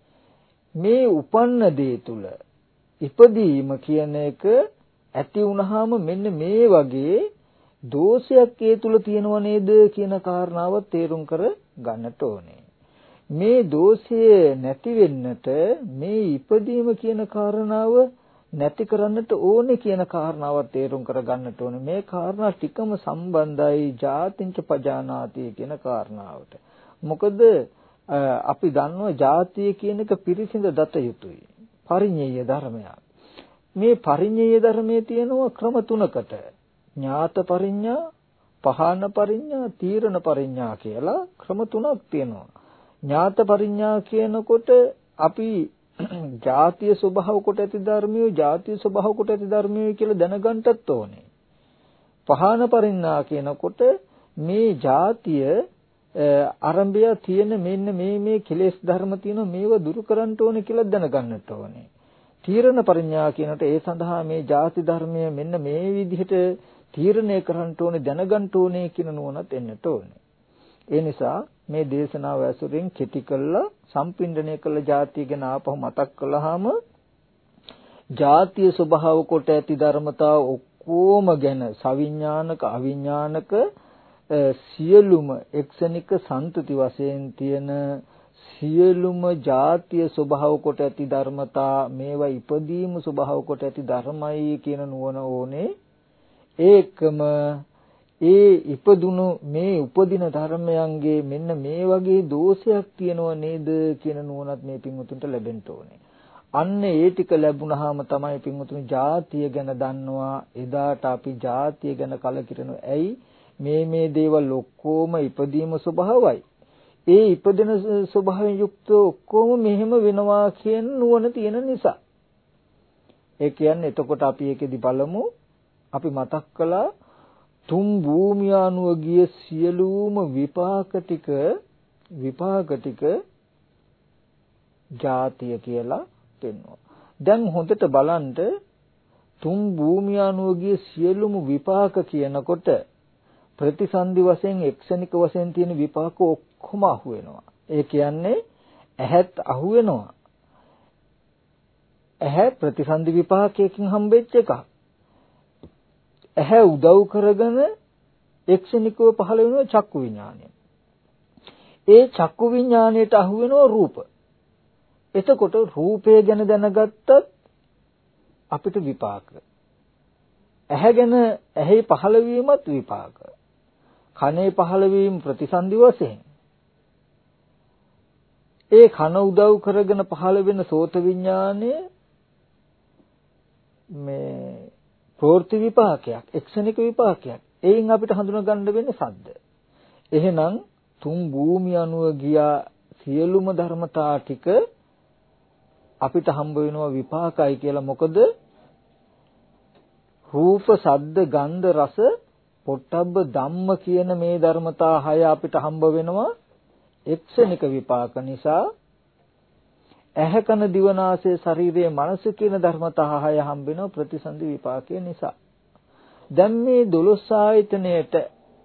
මේ උපන්න දේ තුල ඉපදීම කියන එක ඇති වුණාම මෙන්න මේ වගේ දෝෂයක් ඒ තුල තියෙනව නේද කියන කාරණාව තේරුම් කර ගන්නට ඕනේ. මේ දෝෂය නැති වෙන්නට මේ ඉපදීම කියන කාරණාව නැති කරන්නට ඕනේ කියන කාරණාව තේරුම් කර ගන්නට ඕනේ. මේ කාරණා ටිකම සම්බන්ධයි ජාතිංච පජානාති කියන කාරණාවට. මොකද අපි දන්නවා ජාතිය කියන එක පිරිසිඳ දත යුතුයි. පරිඤ්ඤය ධර්මයක්. මේ පරිඤ්ඤය ධර්මයේ තියෙනවා ක්‍රම තුනකට. ඥාත පරිඤ්ඤා, පහාන පරිඤ්ඤා, තීරණ පරිඤ්ඤා කියලා ක්‍රම තුනක් තියෙනවා. ඥාත පරිඤ්ඤා කියනකොට අපි ජාතිය ස්වභාව කොට ඇති ධර්මියෝ, ජාතිය ස්වභාව කොට ඇති ධර්මියෝ කියලා දැනගන්නත් ඕනේ. පහාන පරිඤ්ඤා කියනකොට මේ ජාතිය ආරම්භය තියෙන මෙන්න මේ මේ කෙලෙස් ධර්ම තියෙනවා මේව දුරු කරන්න ඕනේ කියලා දැනගන්නට ඕනේ. තීරණ පරිඤ්ඤා කියනකොට ඒ සඳහා මේ ජාති ධර්මය මෙන්න මේ විදිහට තීරණය කරන්න ඕනේ දැනගන්න ඕනේ කියන නුවණත් එන්නට ඕනේ. ඒ නිසා මේ දේශනාව ඇසුරින් කෙටි කළා සම්පින්ඩණය කළ ජාතිය ගැන ආපහු මතක් කළාම ජාතිය ස්වභාව කොට ඇති ධර්මතා ඔක්කොම ගැන සවිඥානික අවිඥානික සියලුම එක්සනික සන්තති වශයෙන් තියෙන සියලුම ජාතිය ස්වභාව කොට ඇති ධර්මතා මේවා ඉපදීම ස්වභාව කොට ඇති ධර්මයි කියන නුවණ ඕනේ. ඒකම ඒ ඉපදුණු මේ උපදින ධර්මයන්ගේ මෙන්න මේ වගේ දෝෂයක් තියෙනව නේද කියන නුවණත් මේ පින්වුතුන්ට ලැබෙන්න ඕනේ. අන්න ඒ ටික ලැබුණාම තමයි පින්වුතුනි ජාතිය ගැන දන්නවා. එදාට අපි ජාතිය ගැන කලකිරෙනවා. ඇයි මේ මේ දේවල් ඔක්කොම ඉපදීම ස්වභාවයි. ඒ ඉපදෙන ස්වභාවයෙන් යුක්ත ඔක්කොම මෙහෙම වෙනවා කියන නුවණ තියෙන නිසා. ඒ කියන්නේ එතකොට අපි ඒකෙදි බලමු අපි මතක් කළා තුන් භූමිය අනුව ගිය සියලුම විපාක ටික විපාක ටික ජාතිය කියලා පෙන්වනවා. දැන් හොඳට බලන්න තුන් භූමිය අනුව ගිය සියලුම විපාක කියනකොට ප්‍රතිසන්දි වශයෙන් එක්සනික වශයෙන් තියෙන විපාක ඔක්කොම අහු වෙනවා. ඒ කියන්නේ ඇහත් අහු වෙනවා. ඇහැ ප්‍රතිසන්දි විපාකයකින් හම්බෙච්ච එකක්. ඇහැ උදව් කරගෙන එක්ෂණිකව පහළ වෙනවා චක්කු විඥානය. ඒ චක්කු විඥාණයට අහු වෙනවා රූප. එතකොට රූපය ගැන දැනගත්තත් අපිට විපාක. ඇහැ ගැන ඇහි පහළ වීමත් විපාක. කනේ පහළ වීම ප්‍රතිසන්දි වශයෙන්. ඒ කන උදව් කරගෙන පහළ වෙන සෝත විඥානය මේ ප්‍රවෘත්ති විපාකයක්, එක්ෂණික විපාකයක්. එයින් අපිට හඳුනා ගන්න වෙන්නේ සද්ද. එහෙනම් තුන් භූමිය අනුව ගියා සියලුම ධර්මතා ටික අපිට හම්බ වෙනවා විපාකයි කියලා. මොකද රූප, ශබ්ද, ගන්ධ, රස, පොට්ටබ්බ ධම්ම කියන මේ ධර්මතා හය අපිට හම්බ වෙනවා එක්ෂණික විපාක නිසා. ඇහැ කන දිව නාසය ශරීරයේ මනස කියන ධර්මතා හය හම්බ වෙනවා ප්‍රතිසන්දි විපාකය නිසා. දැන් මේ දොළොස් ආයතනයේට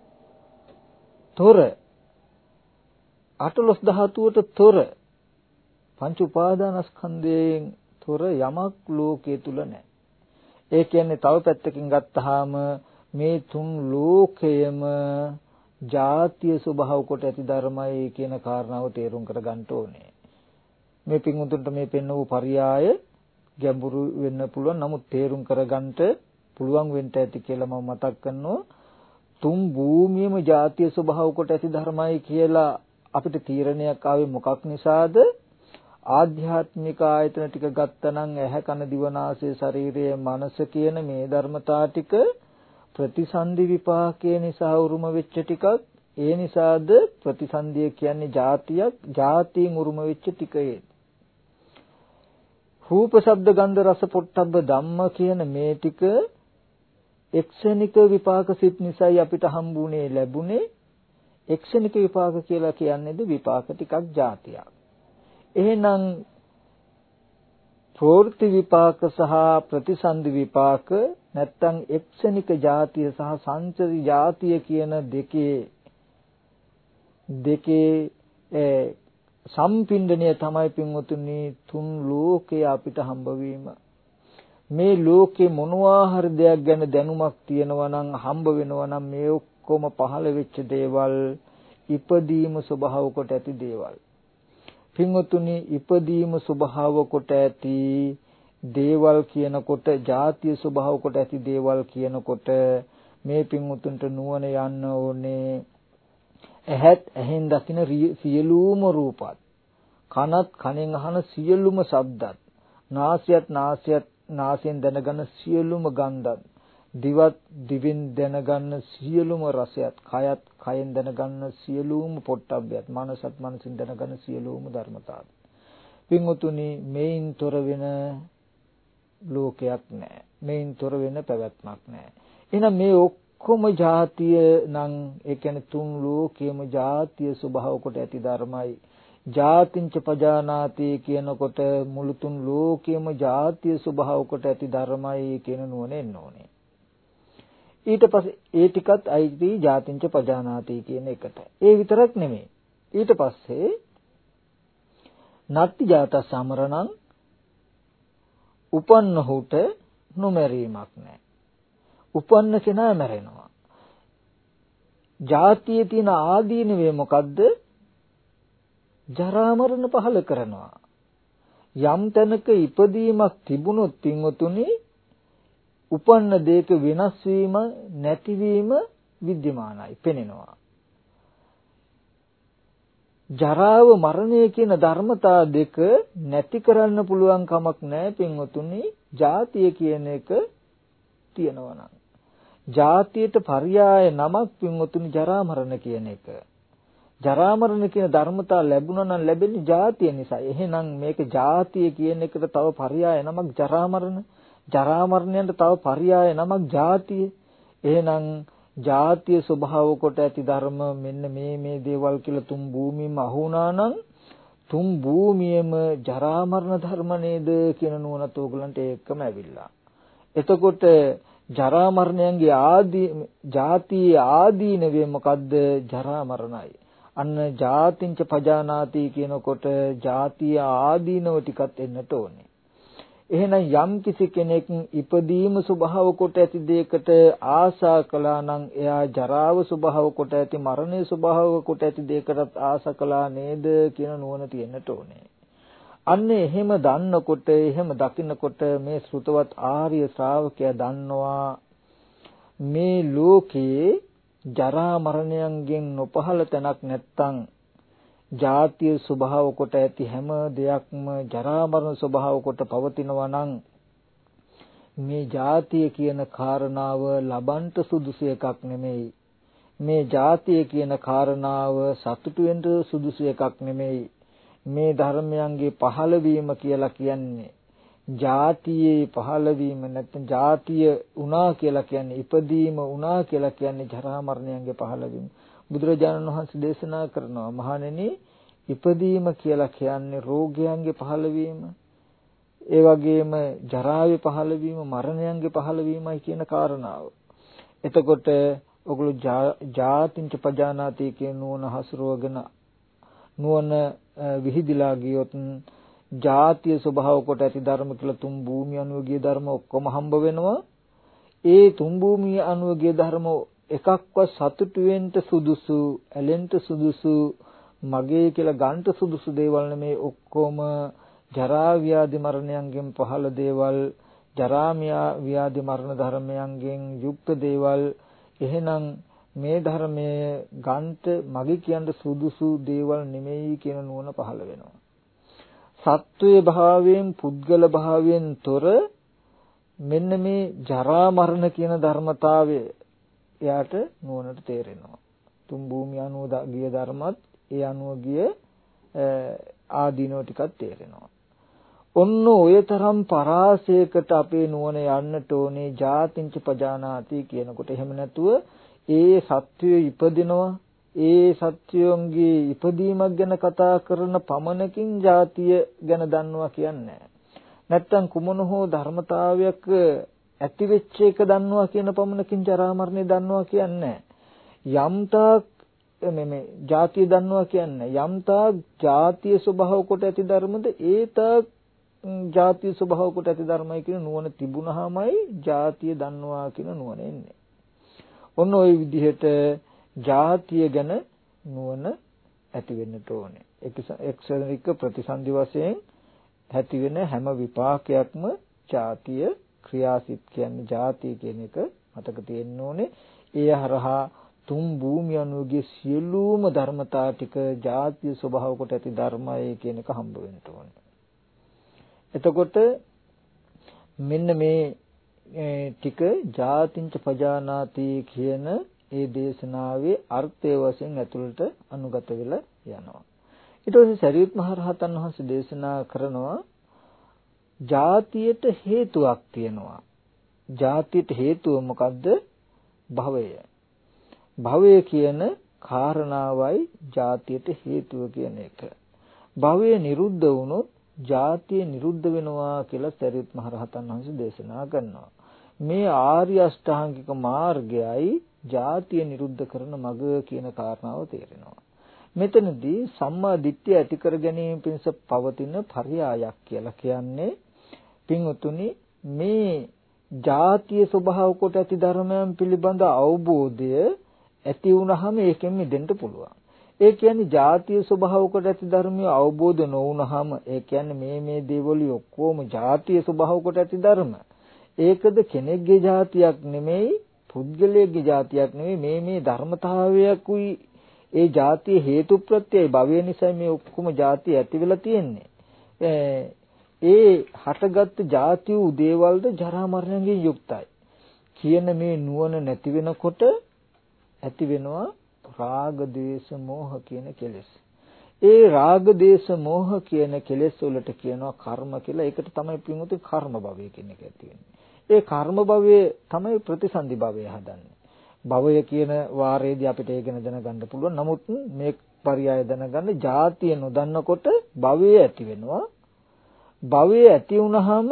තොර අටලොස් ධාතුවට තොර පංච උපාදානස්කන්ධයෙන් තොර යමක් ලෝකයේ තුල නැහැ. ඒ කියන්නේ තව පැත්තකින් ගත්තාම මේ තුන් ලෝකයම ජාතිය ස්වභාව කොට ඇති ධර්මයි කියන කාරණාව තේරුම් කර ගන්න ඕනේ. මේ පින්වුතුන්ට මේ පෙන්වපු පරියාය ගැඹුරු වෙන්න පුළුවන්. නමුත් තේරුම් කරගන්නට පුළුවන් වෙන්න ඇති කියලා මම මතක් කරනවා. තුන් භූමියම ජාතිය ස්වභාව කොට ඇති ධර්මයි කියලා අපිට තීරණයක් ආවේ මොකක් නිසාද? ආධ්‍යාත්මික ආයතන ටික ගත්තනම් ඇහැ කන දිව නාසය ශරීරය මනස කියන මේ ධර්මතා ටික ප්‍රතිසන්දි විපාකයේ නිසා උරුම වෙච්ච ටිකක්. ඒ නිසාද ප්‍රතිසන්දිය කියන්නේ જાතියක්, જાතියෙන් උරුම වෙච්ච ටිකේ. රූප, ශබ්ද, ගන්ධ, රස, පොට්ටබ්බ ධම්ම කියන මේ ටික එක්ෂණික විපාක සිත් නිසායි අපිට හම්බුනේ ලැබුණේ. එක්ෂණික විපාක කියලා කියන්නේද විපාක ටිකක් જાතියක්. එහෙනම් ප්‍රවෘත්ති විපාක සහ ප්‍රතිසන්දි විපාක නැත්තම් එක්ෂණික જાතිය සහ සංචරි જાතිය කියන දෙකේ දෙකේ සම්පින්ඩණය තමයි පින්වතුනි තුන් ලෝකේ අපිට හම්බ වීම. මේ ලෝකේ මොනවා හරි දෙයක් ගැන දැනුමක් තියෙනවා නම් හම්බ වෙනවා නම් මේ ඔක්කොම පහළ වෙච්ච දේවල් ඉපදීම ස්වභාව කොට ඇති දේවල්. පින්වතුනි ඉපදීම ස්වභාව කොට ඇති දේවල් කියනකොට ಜಾතිය ස්වභාව කොට ඇති දේවල් කියනකොට මේ පින්වතුන්ට නුවණ යන්න ඕනේ. ඇහත් ඇහෙන් දකින සියලුම රූපත්, කනත් කනෙන් අහන සියලුම ශබ්දත්, නාසයත් නාසයත් නාසයෙන් දැනගන්න සියලුම ගන්ධත්, දිවත් දිවෙන් දැනගන්න සියලුම රසයත්, කයත් කයෙන් දැනගන්න සියලුම පොට්ටබ්බයත්, මනසත් මනසින් දැනගන්න සියලුම ධර්මතාවත්. පින්වතුනි මේන් තොර වෙන ලෝකයක් නැහැ. මේන් තොර වෙන පැවැත්මක් නැහැ. එහෙනම් මේ ඔක්කොම જાතිය නම් ඒ කියන්නේ තුන් ලෝකයේම જાතිය ස්වභාව කොට ඇති ධර්මයි. ජාතිංච පජානාති කියනකොට මුළු තුන් ලෝකයේම જાතිය ස්වභාව කොට ඇති ධර්මයි කියන නුවණ එන්න ඕනේ. ඊට පස්සේ ඒ ටිකත් අයිති ජාතිංච පජානාති කියන එකට. ඒ විතරක් නෙමෙයි. ඊට පස්සේ නත්ති ජාත සමරණං උපන්නහුට නොමැරීමක් නැහැ. උපන්න කෙනා මැරෙනවා. ජාතියේ තියෙන ආදීනවේ මොකද්ද? ජරා මරණ පහල කරනවා. යම් තැනක ඉපදීමක් තිබුණොත් පින්වතුනි උපන්න දෙයක වෙනස් වීම නැතිවීම විද්‍යමානයි පෙනෙනවා. ජරාව මරණය කියන ධර්මතා දෙක නැති කරන්න පුළුවන් කමක් නැහැ පින්වතුනි. ජාතිය කියන එක තියෙනවා නම් ජාතියට පర్యాయ නමක් පින්වතුනි ජරා මරණ කියන එක. ජරා මරණ කියන ධර්මතා ලැබුණා නම් ලැබෙන්නේ ජාතිය නිසා. එහෙනම් මේක ජාතිය කියන එකට තව පర్యాయ නමක් ජරා මරණ. ජරා මරණයට තව පర్యాయ නමක් ජාතිය. එහෙනම් ජාතිය ස්වභාව කොට ඇති ධර්ම මෙන්න මේ මේ දේවල් කියලා තුන් භූමියම අහුණා නම් තුන් භූමියම ජරා මරණ ධර්ම නේද කියන නුවණත් ඕගලන්ට ඒකම ඇවිල්ලා. එතකොට ජරා මරණයන්ගේ ආදී ජාතියේ ආදීනවේ මොකද්ද? ජරා මරණයි. අන්න ජාතිංච පජානාති කියනකොට ජාතිය ආදීනව ටිකත් එන්නට ඕනේ. එහෙනම් යම් කිසි කෙනෙක් ඉපදීම ස්වභාව කොට ඇති දෙයකට ආශා කළා නම් එයා ජරාව ස්වභාව කොට ඇති මරණය ස්වභාව කොට ඇති දෙයකටත් ආශා කළා නේද කියන නුවණ තියෙන්නට ඕනේ. අන්න එහෙම දන්නකොට එහෙම දකින්නකොට මේ ශ්‍රුතවත් ආර්ය ශ්‍රාවකයා දන්නවා මේ ලෝකේ ජරා මරණයන්ගෙන් නොපහළ තැනක් නැත්තම් ජාතිය ස්වභාව කොට ඇති හැම දෙයක්ම ජරා මරණ ස්වභාව කොට පවතිනවා නම් මේ ජාතිය කියන කාරණාව ලබන්ට සුදුසු එකක් නෙමෙයි. මේ ජාතිය කියන කාරණාව සතුටු වෙන්න සුදුසු එකක් නෙමෙයි. මේ ධර්මයන්ගේ පහළවීම කියලා කියන්නේ ජාතියේ පහළවීම නැත්නම් ජාතිය උනා කියලා කියන්නේ ඉපදීම උනා කියලා කියන්නේ ජරා මරණයන්ගේ පහළවීම. බුදුරජාණන් වහන්සේ දේශනා කරනවා මහණෙනි ඉපදීම කියලා කියන්නේ රෝගයන්ගේ පහළවීම. ඒ වගේම ජරාවේ පහළවීම මරණයන්ගේ පහළවීමයි කියන කාරණාව. එතකොට ඔගොල්ලෝ ජාතිංච පජානාති කියන නුවණ හසුරවගෙන නුවණ විහිදිලා ගියොත් ජාතිය ස්වභාව කොට ඇති ධර්ම කියලා තුන් භූමිය අනුව ගිය ධර්ම ඔක්කොම හම්බ වෙනවා. ඒ තුන් භූමිය අනුව ගිය ධර්ම එකක්වත් සතුටු වෙන්න සුදුසු, ඇලෙන්න සුදුසු, මගේ කියලා ගන්න සුදුසු දේවල් නෙමේ. ඔක්කොම ජරා ව්‍යාධි මරණයන්ගෙන් පහළ දේවල්, ජරා ව්‍යාධි මරණ ධර්මයන්ගෙන් යුක්ත දේවල්. එහෙනම් මේ ධර්මයේ ගන්ට මගේ කියන්න සුදුසු දේවල් නෙමෙයි කියන නුවණ පහළ වෙනවා. සත්වයේ භාවයෙන් පුද්ගල භාවයෙන් තොර මෙන්න මේ ජරා මරණ කියන ධර්මතාවය එයාට නුවණට තේරෙනවා. තුන් භූමිය අනුව ගිය ධර්මත් ඒ අනුව ගිය ආදීනව ටිකක් තේරෙනවා. ඔන්න ඔය තරම් පරාසයකට අපේ නුවණ යන්නට ඕනේ ජාතිංච පජානාති කියනකොට. එහෙම නැතුව ඒ සත්වය ඉපදිනවා, ඒ සත්‍යයන්ගේ ඉපදීමක් ගැන කතා කරන පමණකින් ජාතිය ගැන දන්නවා කියන්නේ නැත්තම් කුමන හෝ ධර්මතාවයක් ඇති වෙච්ච එක දන්නවා කියන පමණකින් ජරා මරණය දන්නවා කියන්නේ යම්තාක් මේ මේ ජාතිය දන්නවා කියන්නේ යම්තාක් ජාතිය ස්වභාව කොට ඇති ධර්මද ඒතාක් ජාතිය ස්වභාව කොට ඇති ධර්මයි කියන නුවණ තිබුණාමයි ජාතිය දන්නවා කියන නුවණ එන්නේ. ඔන්න ওই විදිහට ජාතිය ගැන නුවණ ඇති වෙන්නට ඕනේ. එක්සෙනික ප්‍රතිසන්දි වශයෙන් ඇති වෙන හැම විපාකයක්ම ජාතිය ක්‍රියාසිට කියන්නේ ජාතිය කියන එක මතක තියෙන්න ඕනේ. ඒ හරහා තුන් භූමිය අනුගේ සියලුම ධර්මතා ටික ජාතිය ස්වභාව කොට ඇති ධර්මයි කියන එක හම්බ වෙන්න ඕනේ. එතකොට මෙන්න මේ ටික ජාතිංච පජානාති කියන ඒ දේශනාවේ අර්ථය වශයෙන් ඇතුළට අනුගත වෙලා යනවා. ඊට පස්සේ සරියුත් මහ රහතන් වහන්සේ දේශනා කරනවා ජාතියට හේතුවක් තියෙනවා. ජාතියට හේතුව මොකද්ද? භවය. භවය කියන කාරණාවයි ජාතියට හේතුව කියන එක. භවය නිරුද්ධ වුණොත් ජාතිය නිරුද්ධ වෙනවා කියලා සරියුත් මහ රහතන් වහන්සේ දේශනා කරනවා. මේ ආර්ය අෂ්ටාංගික මාර්ගයයි ජාතිය නිරුද්ධ කරන මඟ කියන කාරණාව තේරෙනවා. මෙතනදී සම්මා දිට්ඨිය ඇති කර ගැනීම පිණිස පවතින පරයායක් කියලා කියන්නේ පින්වතුනි මේ ජාතිය ස්වභාව කොට ඇති ධර්මයන් පිළිබඳ අවබෝධය ඇති වුනහම ඒකෙන් මිදෙන්න පුළුවන්. ඒ කියන්නේ ජාතිය ස්වභාව කොට ඇති ධර්මය අවබෝධ නොවුනහම ඒ කියන්නේ මේ මේ දේවල් ඔක්කොම ජාතිය ස්වභාව කොට ඇති ධර්ම. ඒකද කෙනෙක්ගේ ජාතියක් නෙමෙයි පුද්ගලයෙක්ගේ ජාතියක් නෙමෙයි මේ මේ ධර්මතාවයකුයි ඒ ජාතිය හේතු ප්‍රත්‍යයයි භවය නිසා මේ ඔක්කොම ජාතිය ඇති වෙලා තියෙන්නේ. ඒ හටගත් ජාති වූ දේවල්ද ජරා මරණයෙන් යුක්තයි කියන මේ නුවණ නැති වෙනකොට ඇති වෙනවා රාග දේශ මොහ කියන කෙලෙස්. ඒ රාග දේශ මොහ කියන කෙලෙස් වලට කියනවා කර්ම කියලා. ඒකට තමයි පින්වතුනි කර්ම භවය කියන එක ඇති වෙන්නේ. ඒ කර්ම භවයේ තමයි ප්‍රතිසන්දි භවය හදන්නේ. භවය කියන වාරයේදී අපිට ඒක දැනගන්න පුළුවන්. නමුත් මේ පරයය දැනගන්න ජාතිය නොදන්නකොට භවය ඇති වෙනවා. භවය ඇති වුනහම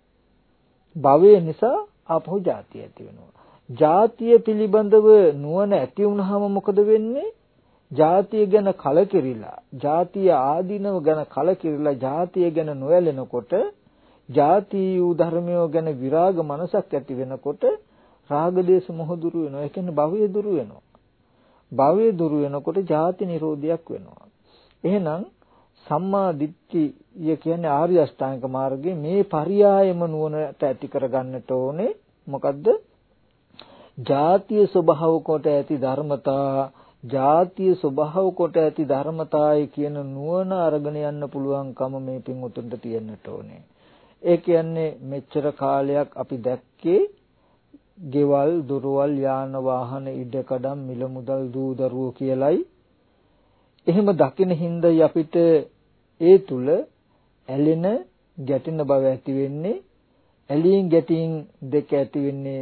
භවය නිසා ආපහු ජාතිය ඇති වෙනවා. ජාතිය පිළිබඳව නුවණ ඇති වුනහම මොකද වෙන්නේ? ජාතිය ගැන කලකිරිලා, ජාතිය ආදීනව ගැන කලකිරිලා, ජාතිය ගැන නොයැලෙනකොට, ජාති වූ ධර්මයෝ ගැන විරාග මනසක් ඇති වෙනකොට රාග දේශ මොහ දුරු වෙනවා. ඒ කියන්නේ භවය දුරු වෙනවා. භවය දුරු වෙනකොට ජාති නිරෝධයක් වෙනවා. එහෙනම් සම්මා දිට්ඨිය කියන්නේ ආර්ය අෂ්ටාංග මාර්ගයේ මේ පරියායම නුවණට ඇති කරගන්නට ඕනේ. මොකද්ද? ජාතිය ස්වභාව කොට ඇති ධර්මතා, ජාතිය ස්වභාව කොට ඇති ධර්මතාවය කියන නුවණ අරගෙන යන්න පුළුවන්කම මේ පින් උතුම්ට තියෙන්නට ඕනේ. ඒ කියන්නේ මෙච්චර කාලයක් අපි දැක්කේ ගෙවල්, දොරවල්, යාන වාහන, ඉඩකඩම්, මිල මුදල්, දූ දරුවෝ කියලයි. එහෙම දකින හින්දායි අපිට ඒ තුල ඇලෙන, ගැටෙන බව ඇති වෙන්නේ. ඇලීම් ගැටීම් දෙක ඇති වෙන්නේ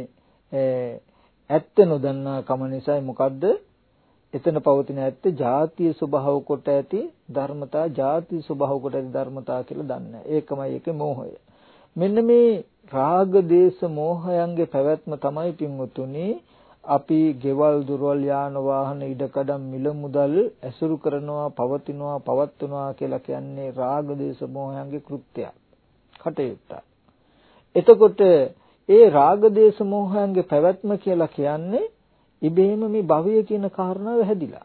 ඇත්ත නොදන්නා කම නිසායි. මොකද්ද? එතන පවතින ඇත්ත ජාතිය ස්වභාව කොට ඇති ධර්මතා, ජාති ස්වභාව කොට ඇති ධර්මතා කියලා දන්නේ. ඒකමයි ඒකේ මෝහය. මෙන්න මේ රාග දේශ මෝහයන්ගේ පැවැත්ම තමයි පින්වතුනි අපි ගෙවල්, දොරවල්, යාන වාහන, ඉඩකඩම්, මිල මුදල් ඇසුරු කරනවා, පවතිනවා, පවත්වනවා කියලා කියන්නේ රාග දේශ මෝහයන්ගේ කෘත්‍යයක්, කටයුත්තක්. එතකොට ඒ රාග දේශ මෝහයන්ගේ පැවැත්ම කියලා කියන්නේ ඉබේම මේ භවය කියන කාරණාව හැදිලා.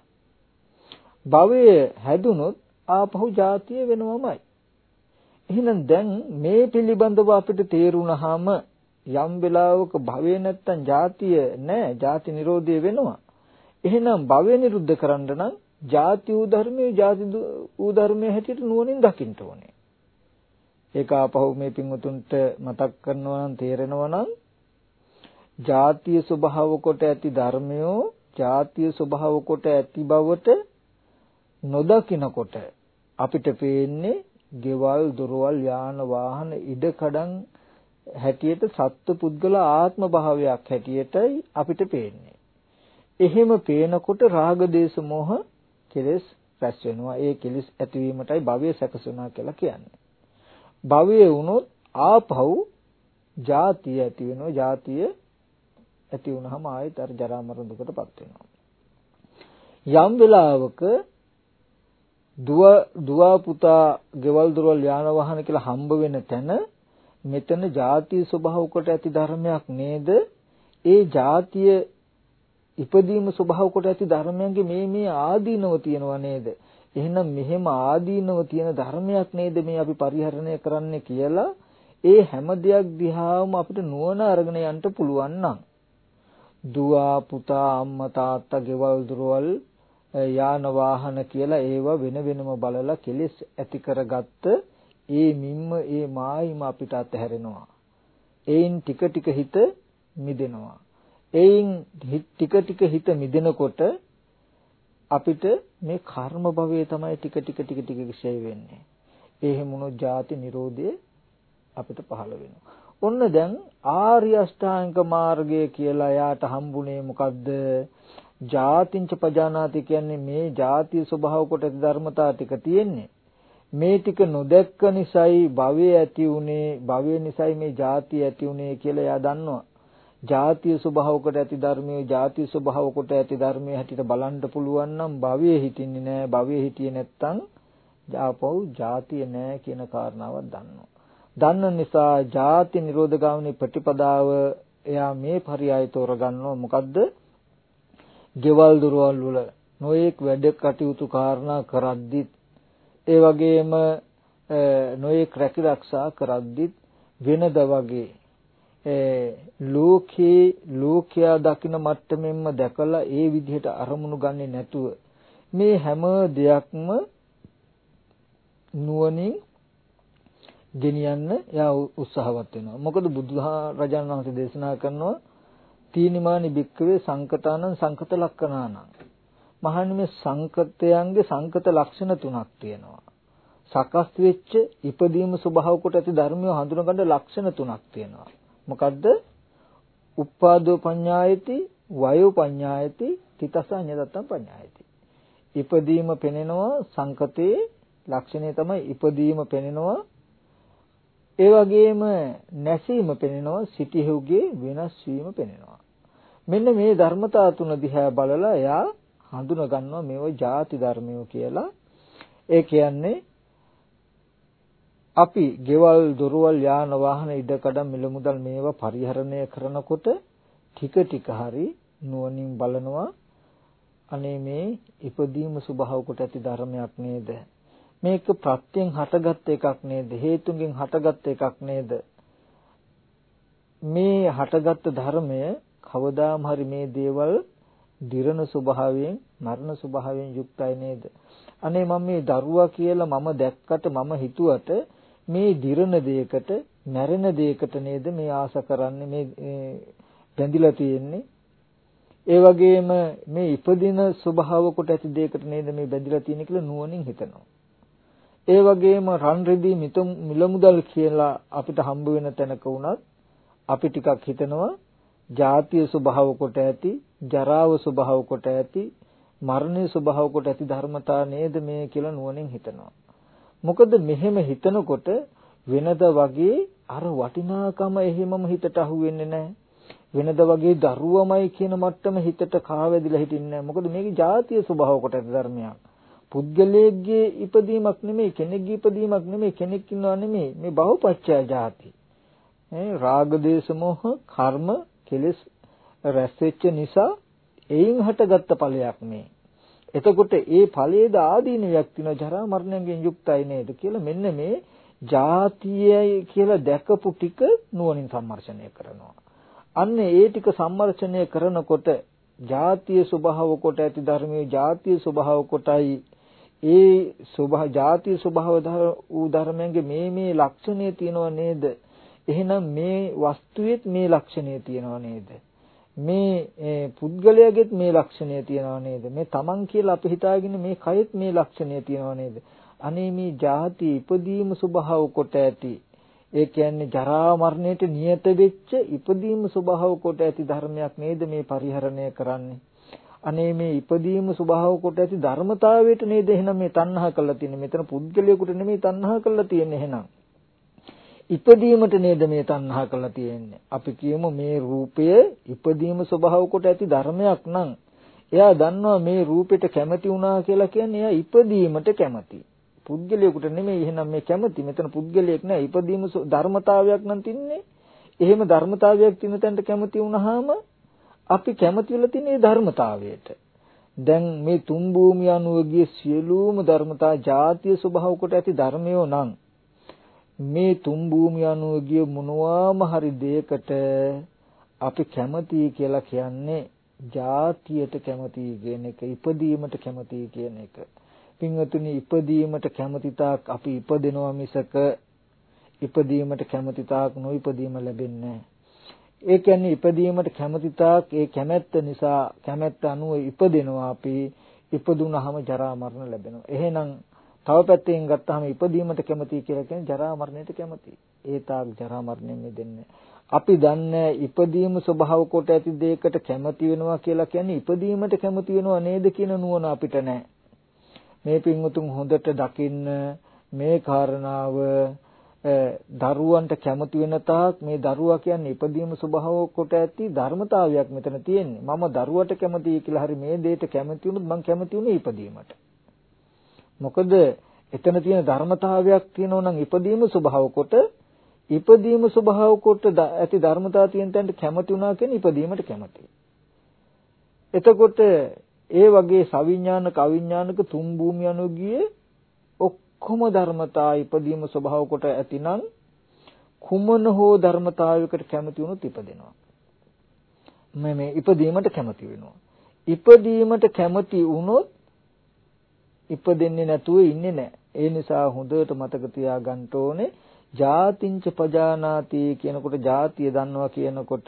භවය හැදුනොත් ආපහු ජාතිය වෙනවමයි. එහෙනම් දැන් මේ පිළිබඳව අපිට තේරුණාම යම් වෙලාවක භවය නැත්තම් ජාතිය නැහැ, ජාති නිරෝධය වෙනවා. එහෙනම් භවය නිරුද්ධ කරන්න නම් ජාති වූ ධර්මයේ ජාති වූ ධර්මයේ හැටියට නුවණින් දකින්න ඕනේ. ඒක ආපහු මේ පින්වතුන්ට මතක් කරනවා නම් තේරෙනවා නම් ජාතිය ස්වභාව කොට ඇති ධර්මයෝ ජාතිය ස්වභාව කොට ඇති බවට නොදකිනකොට අපිට පේන්නේ ගෙවල්, දොරවල්, යාන වාහන, ඉඩකඩම් හැටියට සත්ව පුද්ගල ආත්ම භාවයක් හැටියටයි අපිට පේන්නේ. එහෙම පේනකොට රාග දේශ මොහ කෙලෙස් රැස් වෙනවා. ඒ කෙලෙස් ඇතිවීමටයි භවය සැකසුණා කියලා කියන්නේ. භවය වුණොත් ආපහු ජාතිය ඇති වෙනවා. ජාතිය ඇති වුණාම ආයෙත් අර ජරා මරණ දුකටපත් වෙනවා. යම් වෙලාවක දුව දුව පුතා ගෙවල් දොරවල් යාන වාහන කියලා හම්බ වෙන තැන මෙතන ජාතිය ස්වභාව කොට ඇති ධර්මයක් නේද? ඒ ජාතිය ඉපදීම ස්වභාව කොට ඇති ධර්මයන්ගේ මේ මේ ආදීනව තියෙනවා නේද? එහෙනම් මෙහෙම ආදීනව තියෙන ධර්මයක් නේද මේ අපි පරිහරණය කරන්න කියලා ඒ හැම දෙයක් දිහාම අපිට නුවණ අරගෙන යන්න පුළුවන් නම් දුව පුතා අම්මා තාත්තා ගෙවල් දොරවල් යාන වාහන කියලා ඒවා වෙන වෙනම බලලා කෙලෙස් ඇති කරගත්ත ඒ මිම්ම ඒ මායිම අපිට අතහැරෙනවා. ඒයින් ටික ටික හිත මිදෙනවා. ඒයින් ටික ටික හිත මිදෙනකොට අපිට මේ කර්ම භවයේ තමයි ටික ටික ටික ටික ක්ෂය වෙන්නේ. ඒ හැමුණොත් ජාති නිරෝධය අපිට පහළ වෙනවා. ඔන්න දැන් ආර්ය අෂ්ටාංග මාර්ගය කියලා යාට හම්බුනේ මොකද්ද? ජාතිංච පජානාති කියන්නේ මේ ජාතිය ස්වභාව කොට ධර්මතා ටික තියෙන්නේ. මේ ටික නොදැක්ක නිසායි භවය ඇති උනේ, භවය නිසායි මේ ජාතිය ඇති උනේ කියලා එයා දන්නවා. ජාතිය ස්වභාව කොට ඇති ධර්මයේ ජාතිය ස්වභාව කොට ඇති ධර්මයේ හැටියට බලන්න පුළුවන් නම් භවයේ හිටින්නේ නැහැ. භවයේ හිටියේ නැත්තම් ආපහු ජාතිය නැහැ කියන කාරණාවක් දන්නවා. දන්න නිසා ජාති නිරෝධ ගාමිනී ප්‍රතිපදාව එයා මේ පරයය තෝරගන්නවා. මොකද්ද? ගෙවල් දොරවල් වල නොඑක් වැඩ කටයුතු කාරණා කරද්දිත් ඒ වගේම නොඑක් රැකිරක්ෂා කරද්දිත් වෙනද වගේ ලෝකේ ලෝකයා දකින මට්ටමින්ම දැකලා ඒ විදිහට අරමුණු ගන්නේ නැතුව මේ හැම දෙයක්ම නුවණින් ගෙනියන්න යා උත්සාහවත් වෙනවා. මොකද බුදුරජාණන් වහන්සේ දේශනා කරනවා තීනිමානි භික්කවේ සංකතානං සංකත ලක්ෂණානං. මහන්නේ මේ සංකතයන්ගේ සංකත ලක්ෂණ තුනක් තියෙනවා. සකස් වෙච්ච ඉපදීම ස්වභාව කොට ඇති ධර්මිය හඳුනගන්න ලක්ෂණ තුනක් තියෙනවා. මොකද්ද? උප්පාදෝ පඤ්ඤායති, වයෝ පඤ්ඤායති, තිතසඤ්ඤතත්තම් පඤ්ඤායති. ඉපදීම පෙනෙනවා සංකතේ ලක්ෂණය තමයි ඉපදීම පෙනෙනවා. ඒ වගේම නැසීම පෙනෙනවා, සිටිහුගේ වෙනස් වීම පෙනෙනවා. මෙන්න මේ ධර්මතා තුන දිහා බලලා එයා හඳුනා ගන්නවා මේව ಜಾති ධර්මයෝ කියලා. ඒ කියන්නේ අපි ගෙවල් දොරවල් යාන වාහන ඉඩකඩම් මිල මුදල් මේවා පරිහරණය කරනකොට ටික ටික හරි නුවණින් බලනවා අනේ මේ ඉපදීම ස්වභාව කොට ඇති ධර්මයක් නේද? මේක ප්‍රත්‍යයෙන් හටගත් එකක් නේද? හේතුන්ගෙන් හටගත් එකක් නේද? මේ හටගත් ධර්මය කවදාම හරි මේ දේවල් දිරණ ස්වභාවයෙන් මරණ ස්වභාවයෙන් යුක්තයි නේද? අනේ මම මේ දරුවා කියලා මම දැක්කට මම හිතුවට මේ දිරණ දෙයකට මැරෙන දෙයකට නේද මේ ආස කරන්නේ මේ බැඳිලා තියෙන්නේ? ඒ වගේම මේ ඉපදින ස්වභාව කොට ඇති දෙයකට නේද මේ බැඳිලා තියෙන්නේ කියලා නුවණින් හිතනවා. ඒ වගේම රන් රෙදි මිල මුදල් කියලා අපිට හම්බ වෙන තැනක වුණත් අපි ටිකක් හිතනවා ජාතිය ස්වභාව කොට ඇති, ජරාව ස්වභාව කොට ඇති, මරණය ස්වභාව කොට ඇති ධර්මතා නේද මේ කියලා නුවණින් හිතනවා. මොකද මෙහෙම හිතනකොට වෙනද වගේ අර වටිනාකම එහෙමම හිතට අහු වෙන්නේ නැහැ. වෙනද වගේ දරුවමයි කියන මට්ටම හිතට කාවැදිලා හිටින්නේ නැහැ. මොකද මේකේ ජාතිය ස්වභාව කොට ඇති ධර්මයක්. පුද්ගලයේ ඉපදීමක් නෙමෙයි, කෙනෙක්ගේ ඉපදීමක් නෙමෙයි, කෙනෙක් ඉන්නවා නෙමෙයි. මේ බහුපච්චය ජාති. මේ රාග දේශ මොහ කර්ම කෙලෙස් රැස් වෙච්ච නිසා එයින් හටගත්ත ඵලයක් මේ. එතකොට ඒ ඵලයේද ආදීනයක් තියෙන ජරා මරණයෙන් යුක්තයි නේද කියලා මෙන්න මේ ජාතියයි කියලා දැකපු ටික නුවණින් සම්මර්ෂණය කරනවා. අන්න ඒ ටික සම්මර්ෂණය කරනකොට ජාතිය ස්වභාව කොට ඇති ධර්මයේ ජාතිය ස්වභාව කොටයි ඒ ස්වභාව ජාතිය ස්වභාව වූ ධර්මයන්ගේ මේ මේ ලක්ෂණය තියෙනව නේද? එහෙනම් මේ වස්තුවේත් මේ ලක්ෂණය තියෙනව නේද? මේ පුද්ගලයාගේත් මේ ලක්ෂණය තියෙනව නේද? මේ තමන් කියලා අපි හිතාගෙන මේ කයෙත් මේ ලක්ෂණය තියෙනව නේද? අනේ මේ ජාති ඉපදීම ස්වභාව කොට ඇති ඒ කියන්නේ ජරා මරණයට නියත වෙච්ච ඉපදීම ස්වභාව කොට ඇති ධර්මයක් නේද මේ පරිහරණය කරන්නේ? අනේ මේ ඉපදීම ස්වභාව කොට ඇති ධර්මතාවයට නේද එහෙනම් මේ තණ්හා කරලා තියෙන්නේ. මෙතන පුද්ගලයෙකුට නෙමෙයි තණ්හා කරලා තියෙන්නේ එහෙනම්. ඉපදීමට නේද මේ තණ්හා කරලා තියෙන්නේ. අපි කියමු මේ රූපය ඉපදීම ස්වභාව කොට ඇති ධර්මයක් නම් එයා දන්නවා මේ රූපෙට කැමති වුණා කියලා කියන්නේ එයා ඉපදීමට කැමති. පුද්ගලයෙකුට නෙමෙයි එහෙනම් මේ කැමති. මෙතන පුද්ගලයෙක් නෑ ඉපදීම ධර්මතාවයක් නම් තින්නේ. එහෙම ධර්මතාවයක් තින තැනට කැමති වුණාම අපි කැමති වෙලා තියෙන ධර්මතාවයට. දැන් මේ තුන් භූමිය අනුව ගිය සියලුම ධර්මතා ජාතිය ස්වභාව කොට ඇති ධර්මයෝ නම් මේ තුන් භූමිය අනුව ගිය මොනවාම හරි දෙයකට අපි කැමති කියලා කියන්නේ ජාතියට කැමති කියන එක, ඉපදීමට කැමති කියන එක. පින්වතුනි ඉපදීමට කැමති තාක් අපි ඉපදෙනවා මිසක ඉපදීමට කැමති තාක් නොඉපදීම ලැබෙන්නේ නැහැ. ඒ කියන්නේ ඉපදීමට කැමති තාක් ඒ කැමැත්ත නිසා කැමැත්ත අනුව ඉපදෙනවා අපි. ඉපදුනහම ජරා මරණ ලැබෙනවා. එහෙනම් තව පැත්තකින් ගත්තාම ඉපදීමට කැමති කියලා කියන්නේ ජරා මරණයට කැමති. ඒ තාක් ජරා මරණයෙන් මිදෙන්නේ. අපි දන්නේ ඉපදීම ස්වභාව කොට ඇති දෙයකට කැමති වෙනවා කියලා කියන්නේ ඉපදීමට කැමති වෙනව නේද කියන නුවණ අපිට නැහැ. මේ පින්වතුන් හොඳට දකින්න මේ කාරණාව දරුවන්ට කැමති වෙන තාක් මේ දරුවා කියන්නේ ඉපදීම ස්වභාව කොට ඇති ධර්මතාවයක් මෙතන තියෙන්නේ. මම දරුවට කැමතියි කියලා හරි මේ දෙයට කැමති වුණොත් මං කැමති උනේ ඉපදීමට. මොකද එතන තියෙන ධර්මතාවයක් තියෙනවා නම් ඉපදීම ස්වභාව කොට ඉපදීම ස්වභාව කොට ඇති ධර්මතාව තියෙන තැනට කැමති වුණා කියන්නේ ඉපදීමට කැමති. එතකොට ඒ වගේ සවිඥානික අවිඥානික තුන් භූමිය අනුගියේ ඔක්කොම ධර්මතා ඉපදීම ස්වභාව කොට ඇතිනම් කුමන හෝ ධර්මතාවයකට කැමති වුණොත් ඉපදෙනවා. මේ මේ ඉපදීමට කැමති වෙනවා. ඉපදීමට කැමති වුණොත් ඉපදෙන්නේ නැතුව ඉන්නේ නැහැ. ඒ නිසා හොඳට මතක තියාගන්න ඕනේ ජාතිංච පජානාති කියනකොට ජාතිය දන්නවා කියනකොට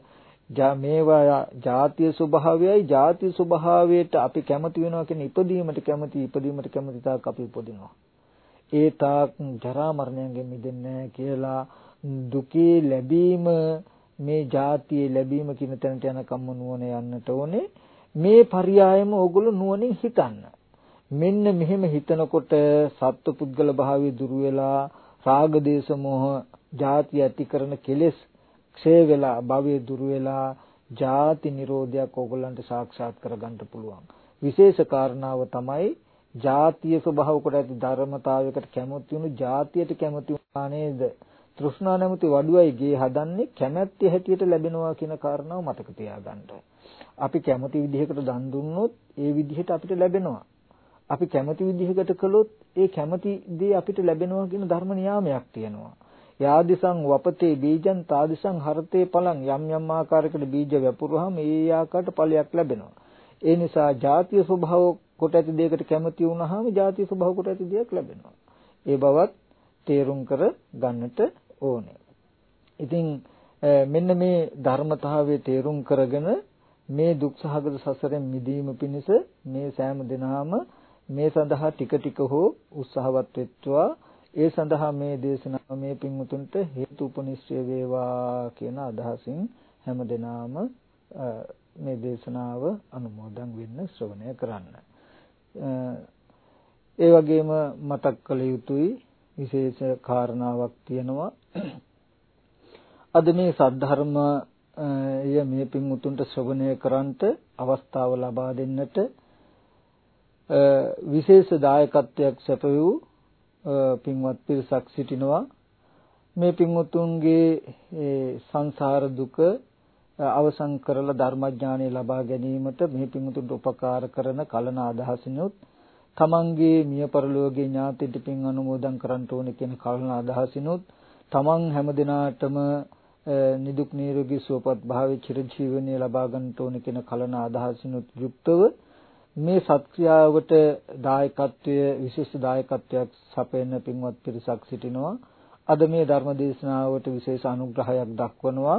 මේවා ජාතිය ස්වභාවයයි ජාතිය ස්වභාවයට අපි කැමති වෙනවා කියන්නේ ඉපදීමට කැමති ඉපදීමට කැමති තාක් අපි උපදිනවා. ඒ තාක් ජරා මරණයෙන් මිදෙන්නේ කියලා දුකේ ලැබීම මේ ජාතියේ ලැබීම කියන තැනට යනකම්ම නුවණ යන්නට ඕනේ. මේ පරියායම ඕගොල්ලෝ නුවණින් හිතන්න. මෙන්න මෙහෙම හිතනකොට සත්ව පුද්ගල භාවය දුරු වෙලා රාග දේශ මොහ ජාති ඇති කරන කෙලෙස් ක්ෂය වෙලා භවය දුරු වෙලා ජාති නිරෝධයක් ඕගොල්ලන්ට සාක්ෂාත් කරගන්න පුළුවන්. විශේෂ කාරණාව තමයි ජාතිය ස්වභාව කොට ඇති ධර්මතාවයකට කැමති වුණු ජාතියට කැමති වුණා නේද? තෘෂ්ණා නැමැති වඩුවයි ගේ හදන්නේ කැමැත්ත හැටියට ලැබෙනවා කියන කාරණාව මතක තියාගන්න. අපි කැමති විදිහකට දන් දුන්නොත් ඒ විදිහට අපිට ලැබෙනවා. අපි කැමති විදිහකට කළොත් ඒ කැමති දේ අපිට ලැබෙනවා කියන ධර්ම නියාමයක් තියෙනවා. යාදිසං වපතේ බීජං තාදිසං හරතේ පලං යම් යම් ආකාරයකට බීජ වැපුරුවාම ඒ ආකාරයට ඵලයක් ලැබෙනවා. ඒ නිසා ජාතිය ස්වභාව කොට ඇති දෙයකට කැමති වුණාම ජාතිය ස්වභාව කොට ඇති දෙයක් ලැබෙනවා. ඒ බවත් තේරුම් කර ගන්නට ඕනේ. ඉතින් මෙන්න මේ ධර්මතාවයේ තේරුම් කරගෙන මේ දුක්සහගත සසරෙන් මිදීම පිණිස මේ සෑම දිනම මේ සඳහා ටික ටික හෝ උත්සාහවත් වෙත්වා. ඒ සඳහා මේ දේශනාව මේ පින්වුතුන්ට හේතු උපනිශ්‍රය වේවා කියන අදහසින් හැම දිනම මේ දේශනාව අනුමෝදන් වෙන්න ශ්‍රවණය කරන්න. ඒ වගේම මතක් කළ යුතුයි විශේෂ කාරණාවක් තියෙනවා. අද මේ සද්ධර්ම ය මේ පින්වුතුන්ට ශ්‍රවණය කරන්ට අවස්ථාව ලබා දෙන්නට විශේෂ දායකත්වයක් සැපයූ පින්වත් පිරිසක් සිටිනවා. මේ පින්වතුන්ගේ සංසාර දුක අවසන් කරලා ධර්මඥානය ලබා ගැනීමට මේ පින්වතුන්ට උපකාර කරන කලන අදහසිනුත් තමන්ගේ මිය පරලෝකීය ඥාතිට පින් අනුමෝදන් කරන්න ඕනේ කියන කලන අදහසිනුත් තමන් හැමදිනාටම නිදුක් නිරෝගී සුවපත් භාවයේ චිරජීවනයේ ලබා ගන්නට ඕනේ කියන කලන අදහසිනුත් යුක්තව මේ සත්ක්‍රියාවට දායකත්වයේ විශේෂ දායකත්වයක් සපයන පින්වත් පිරිසක් සිටිනවා. අද මේ ධර්ම දේශනාවට විශේෂ අනුග්‍රහයක් දක්වනවා.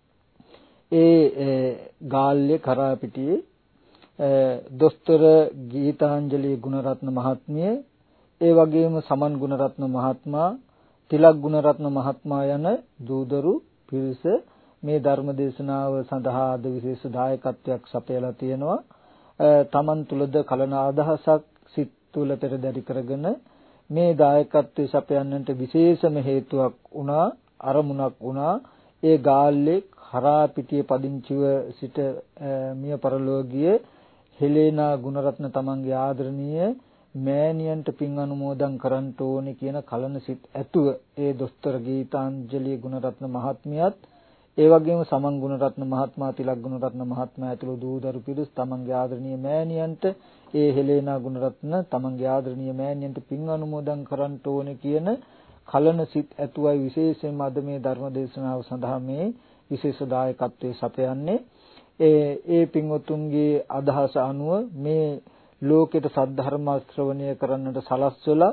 ඒ ගාල්‍ය කරාපිටියේ දොස්තර ගීතාංජලි ගුණරත්න මහත්මිය, ඒ වගේම සමන් ගුණරත්න මහත්මයා, තිලක් ගුණරත්න මහත්මයා යන දූදරු පිරිස මේ ධර්ම දේශනාව සඳහා අද විශේෂ දායකත්වයක් සපයලා තියෙනවා. තමන් තුළද කලන අදහසක් සිත් තුළ පෙරදරි කරගෙන මේ දායකත්වයේ සපයන්නට විශේෂම හේතුවක් වුණා, අරමුණක් වුණා. ඒ ගාල්ලේ හරා පිටියේ පදිංචිව සිට මිය පරලෝකීය හෙලේනා ගුණරත්න තමන්ගේ ආදරණීය මෑණියන්ට පින් අනුමෝදන් කරන්න ඕනේ කියන කලන සිත් ඇතුව ඒ දොස්තර ගීතාංජලි ගුණරත්න මහත්මියත් ඒ වගේම සමන් ගුණරත්න මහත්මයා, තිලක් ගුණරත්න මහත්මයා ඇතුළු දූදරු පිරිස් තමන්ගේ ආදරණීය මෑණියන්ට, ඒ හෙලේනා ගුණරත්න තමන්ගේ ආදරණීය මෑණියන්ට පින් අනුමෝදන් කරන්න ඕනේ කියන කලන සිත් ඇතුවයි විශේෂයෙන්ම අද මේ ධර්ම දේශනාව සඳහා මේ විශේෂ දායකත්වයේ සපයන්නේ. ඒ ඒ පින්වතුන්ගේ අදහස අනුව මේ ලෝකෙට සද්ධර්ම ශ්‍රවණය කරන්නට සලස්වලා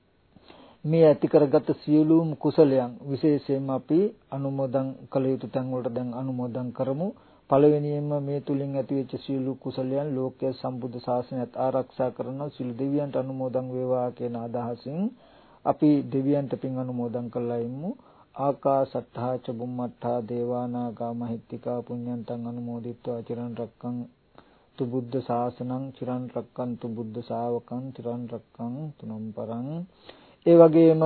මේ ඇති කරගත් සියලුම කුසලයන් විශේෂයෙන්ම අපි අනුමෝදන් කළ යුතු තැන් වලට දැන් අනුමෝදන් කරමු. පළවෙනියෙන්ම මේ තුලින් ඇතිවෙච්ච සියලු කුසලයන් ලෝකයේ සම්බුද්ධ ශාසනයත් ආරක්ෂා කරන සියලු දෙවියන්ට අනුමෝදන් වේවා කියන අදහසින් අපි දෙවියන්ට පින් අනුමෝදන් කළා ඉමු. ආකාසට්ඨා ච බුම්මට්ඨා දේවානාගා මහිත්‍තිකා පුඤ්ඤන්තං අනුමෝදිත්වා චිරන් රක්කං තු බුද්ධ ශාසනං චිරන් රක්කන්තු බුද්ධ ශාවකං චිරන් රක්කං තුනම් පරං. ඒ වගේම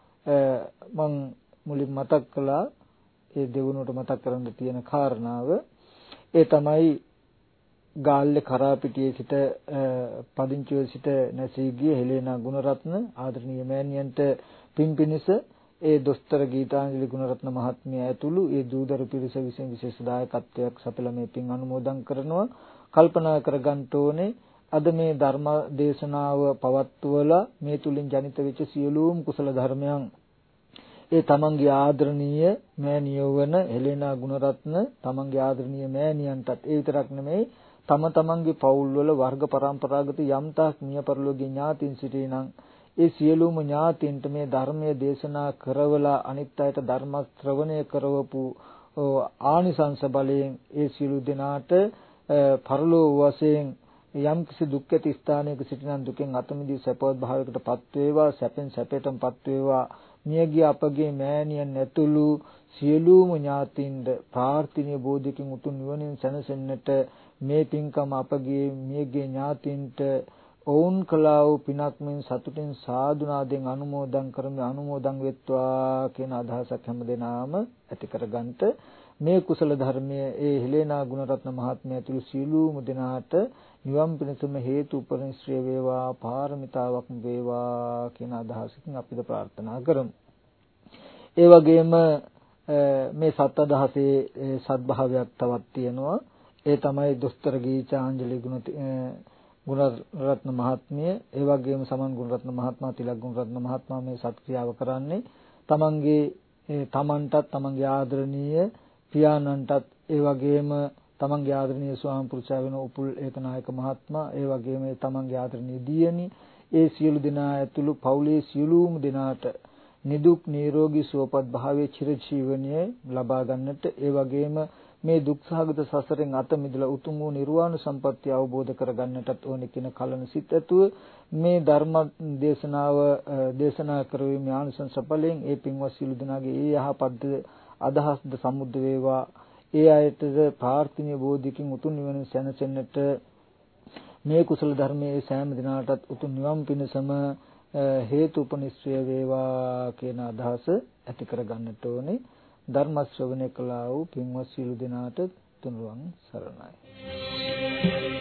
මම මුලින් මතක් කළා ඒ දෙවුනට මතක් කරන්න තියෙන කාරණාව ඒ තමයි ගාල්ලේ කරාපිටියේ සිට පදිංචිව සිට නැසී ගිය හෙලේනා ගුණරත්න ආදරණීය මෑණියන්ට පින් පිණිස ඒ දොස්තර ගීතාංජලි ගුණරත්න මහත්මිය ඇතුළු ඒ දූදරු පිරිස විසින් විශේෂ දායකත්වයක් සපයලා මේ පින් අනුමෝදන් කරනවා. කල්පනා කරගන්න ඕනේ අද මේ ධර්ම දේශනාව පවත්වලා මේ තුලින් ජනිත වෙච්ච සියලුම කුසල ධර්මයන් ඒ තමන්ගේ ආදරණීය මෑණියෝ වන හෙලේනා ගුණරත්න තමන්ගේ ආදරණීය මෑණියන්ටත් ඒ විතරක් නෙමෙයි තම තමන්ගේ පවුල්වල වර්ග પરම්පරාගත යම්තාක් මිය පරලෝකීය ඥාතීන් සිටිනම් ඒ සියලුම ඥාතීන්ට මේ ධර්මයේ දේශනා කරවලා අනිත් අයට ධර්ම ශ්‍රවණය කරවපු ආනිසංස බලයෙන් ඒ සියලු දෙනාට පරලෝ වශයෙන් යම් කිසි දුක් ඇති ස්ථානයක සිටින දුකෙන් අත මිදී සැපවත් භාවයකටපත් වේවා, සැපෙන් සැපයටපත් වේවා. මියගිය අපගේ මෑණියන් ඇතුළු සියලුම ඥාතීන්ද ප්‍රාර්ථනීය බෝධියකින් උතුම් නිවනින් සැනසෙන්නට මේ පින්කම අපගේ මියගිය ඥාතීන්ට ඔවුන් කළා වූ පිනක් මෙන් සතුටින් සාදුනාදෙන් අනුමෝදන් කරමි, අනුමෝදන් වෙත්වා කියන අදහසක් හැමදෙනාම ඇති කරගන්නට මේ කුසල ධර්මයේ ඒ හෙලේනා ගුණරත්න මහත්මිය ඇතුළු සියලුම දෙනාට නිවන් පිණසම හේතු උපනිශ්‍රේ වේවා, පාරමිතාවක් වේවා කියන අදහසකින් අපිට ප්‍රාර්ථනා කරමු. ඒ වගේම මේ සත් අදහසේ සත්භාවයක් තවත් තියෙනවා. ඒ තමයි දොස්තර ගීතාංජලි ගුණරත්න මහත්මිය, ඒ වගේම සමන් ගුණරත්න මහත්මයා, තිලක් ගුණරත්න මහත්මයා මේ සත් ක්‍රියාව කරන්නේ තමන්ගේ තමන්ටත් තමන්ගේ ආදරණීය පියාණන්ටත් ඒ වගේම තමන්ගේ ආදරණීය ස්වාම පුරුෂයා වෙන උපුල් ඒකනායක මහත්මයා, ඒ වගේම තමන්ගේ ආදරණීය දියණිය, ඒ සියලු දෙනා ඇතුළු පවුලේ සියලුම දෙනාට නිදුක් නිරෝගී සුවපත් භාවයේ චිරජීවනයේ ලබා ගන්නට, ඒ වගේම මේ දුක්ඛාගත සසරෙන් අත මිදලා උතුම් වූ නිර්වාණ සම්පත්තිය අවබෝධ කර ගන්නටත් ඕනේ කියන කලන සිත් ඇතුව මේ ධර්ම දේශනාව දේශනා කරවීමේ ආනිසංස ඵලයෙන් ඒ පින්වත් සියලු දෙනාගේ ඒ යහපත් අදහස්ද සමුද්ද වේවා. ඒ අයටද ප්‍රාර්ථනීය බෝධියකින් උතුම් නිවන සැනසෙන්නට මේ කුසල ධර්මයේ සෑම දිනාටත් උතුම් නිවන් පිණසම හේතු උපනිශ්‍රය වේවා කියන අදහස ඇති කර ගන්නට ඕනේ. ධර්ම ශ්‍රවණය කළා වූ පින්වත් සියලු දෙනාට තුනුරුවන් සරණයි.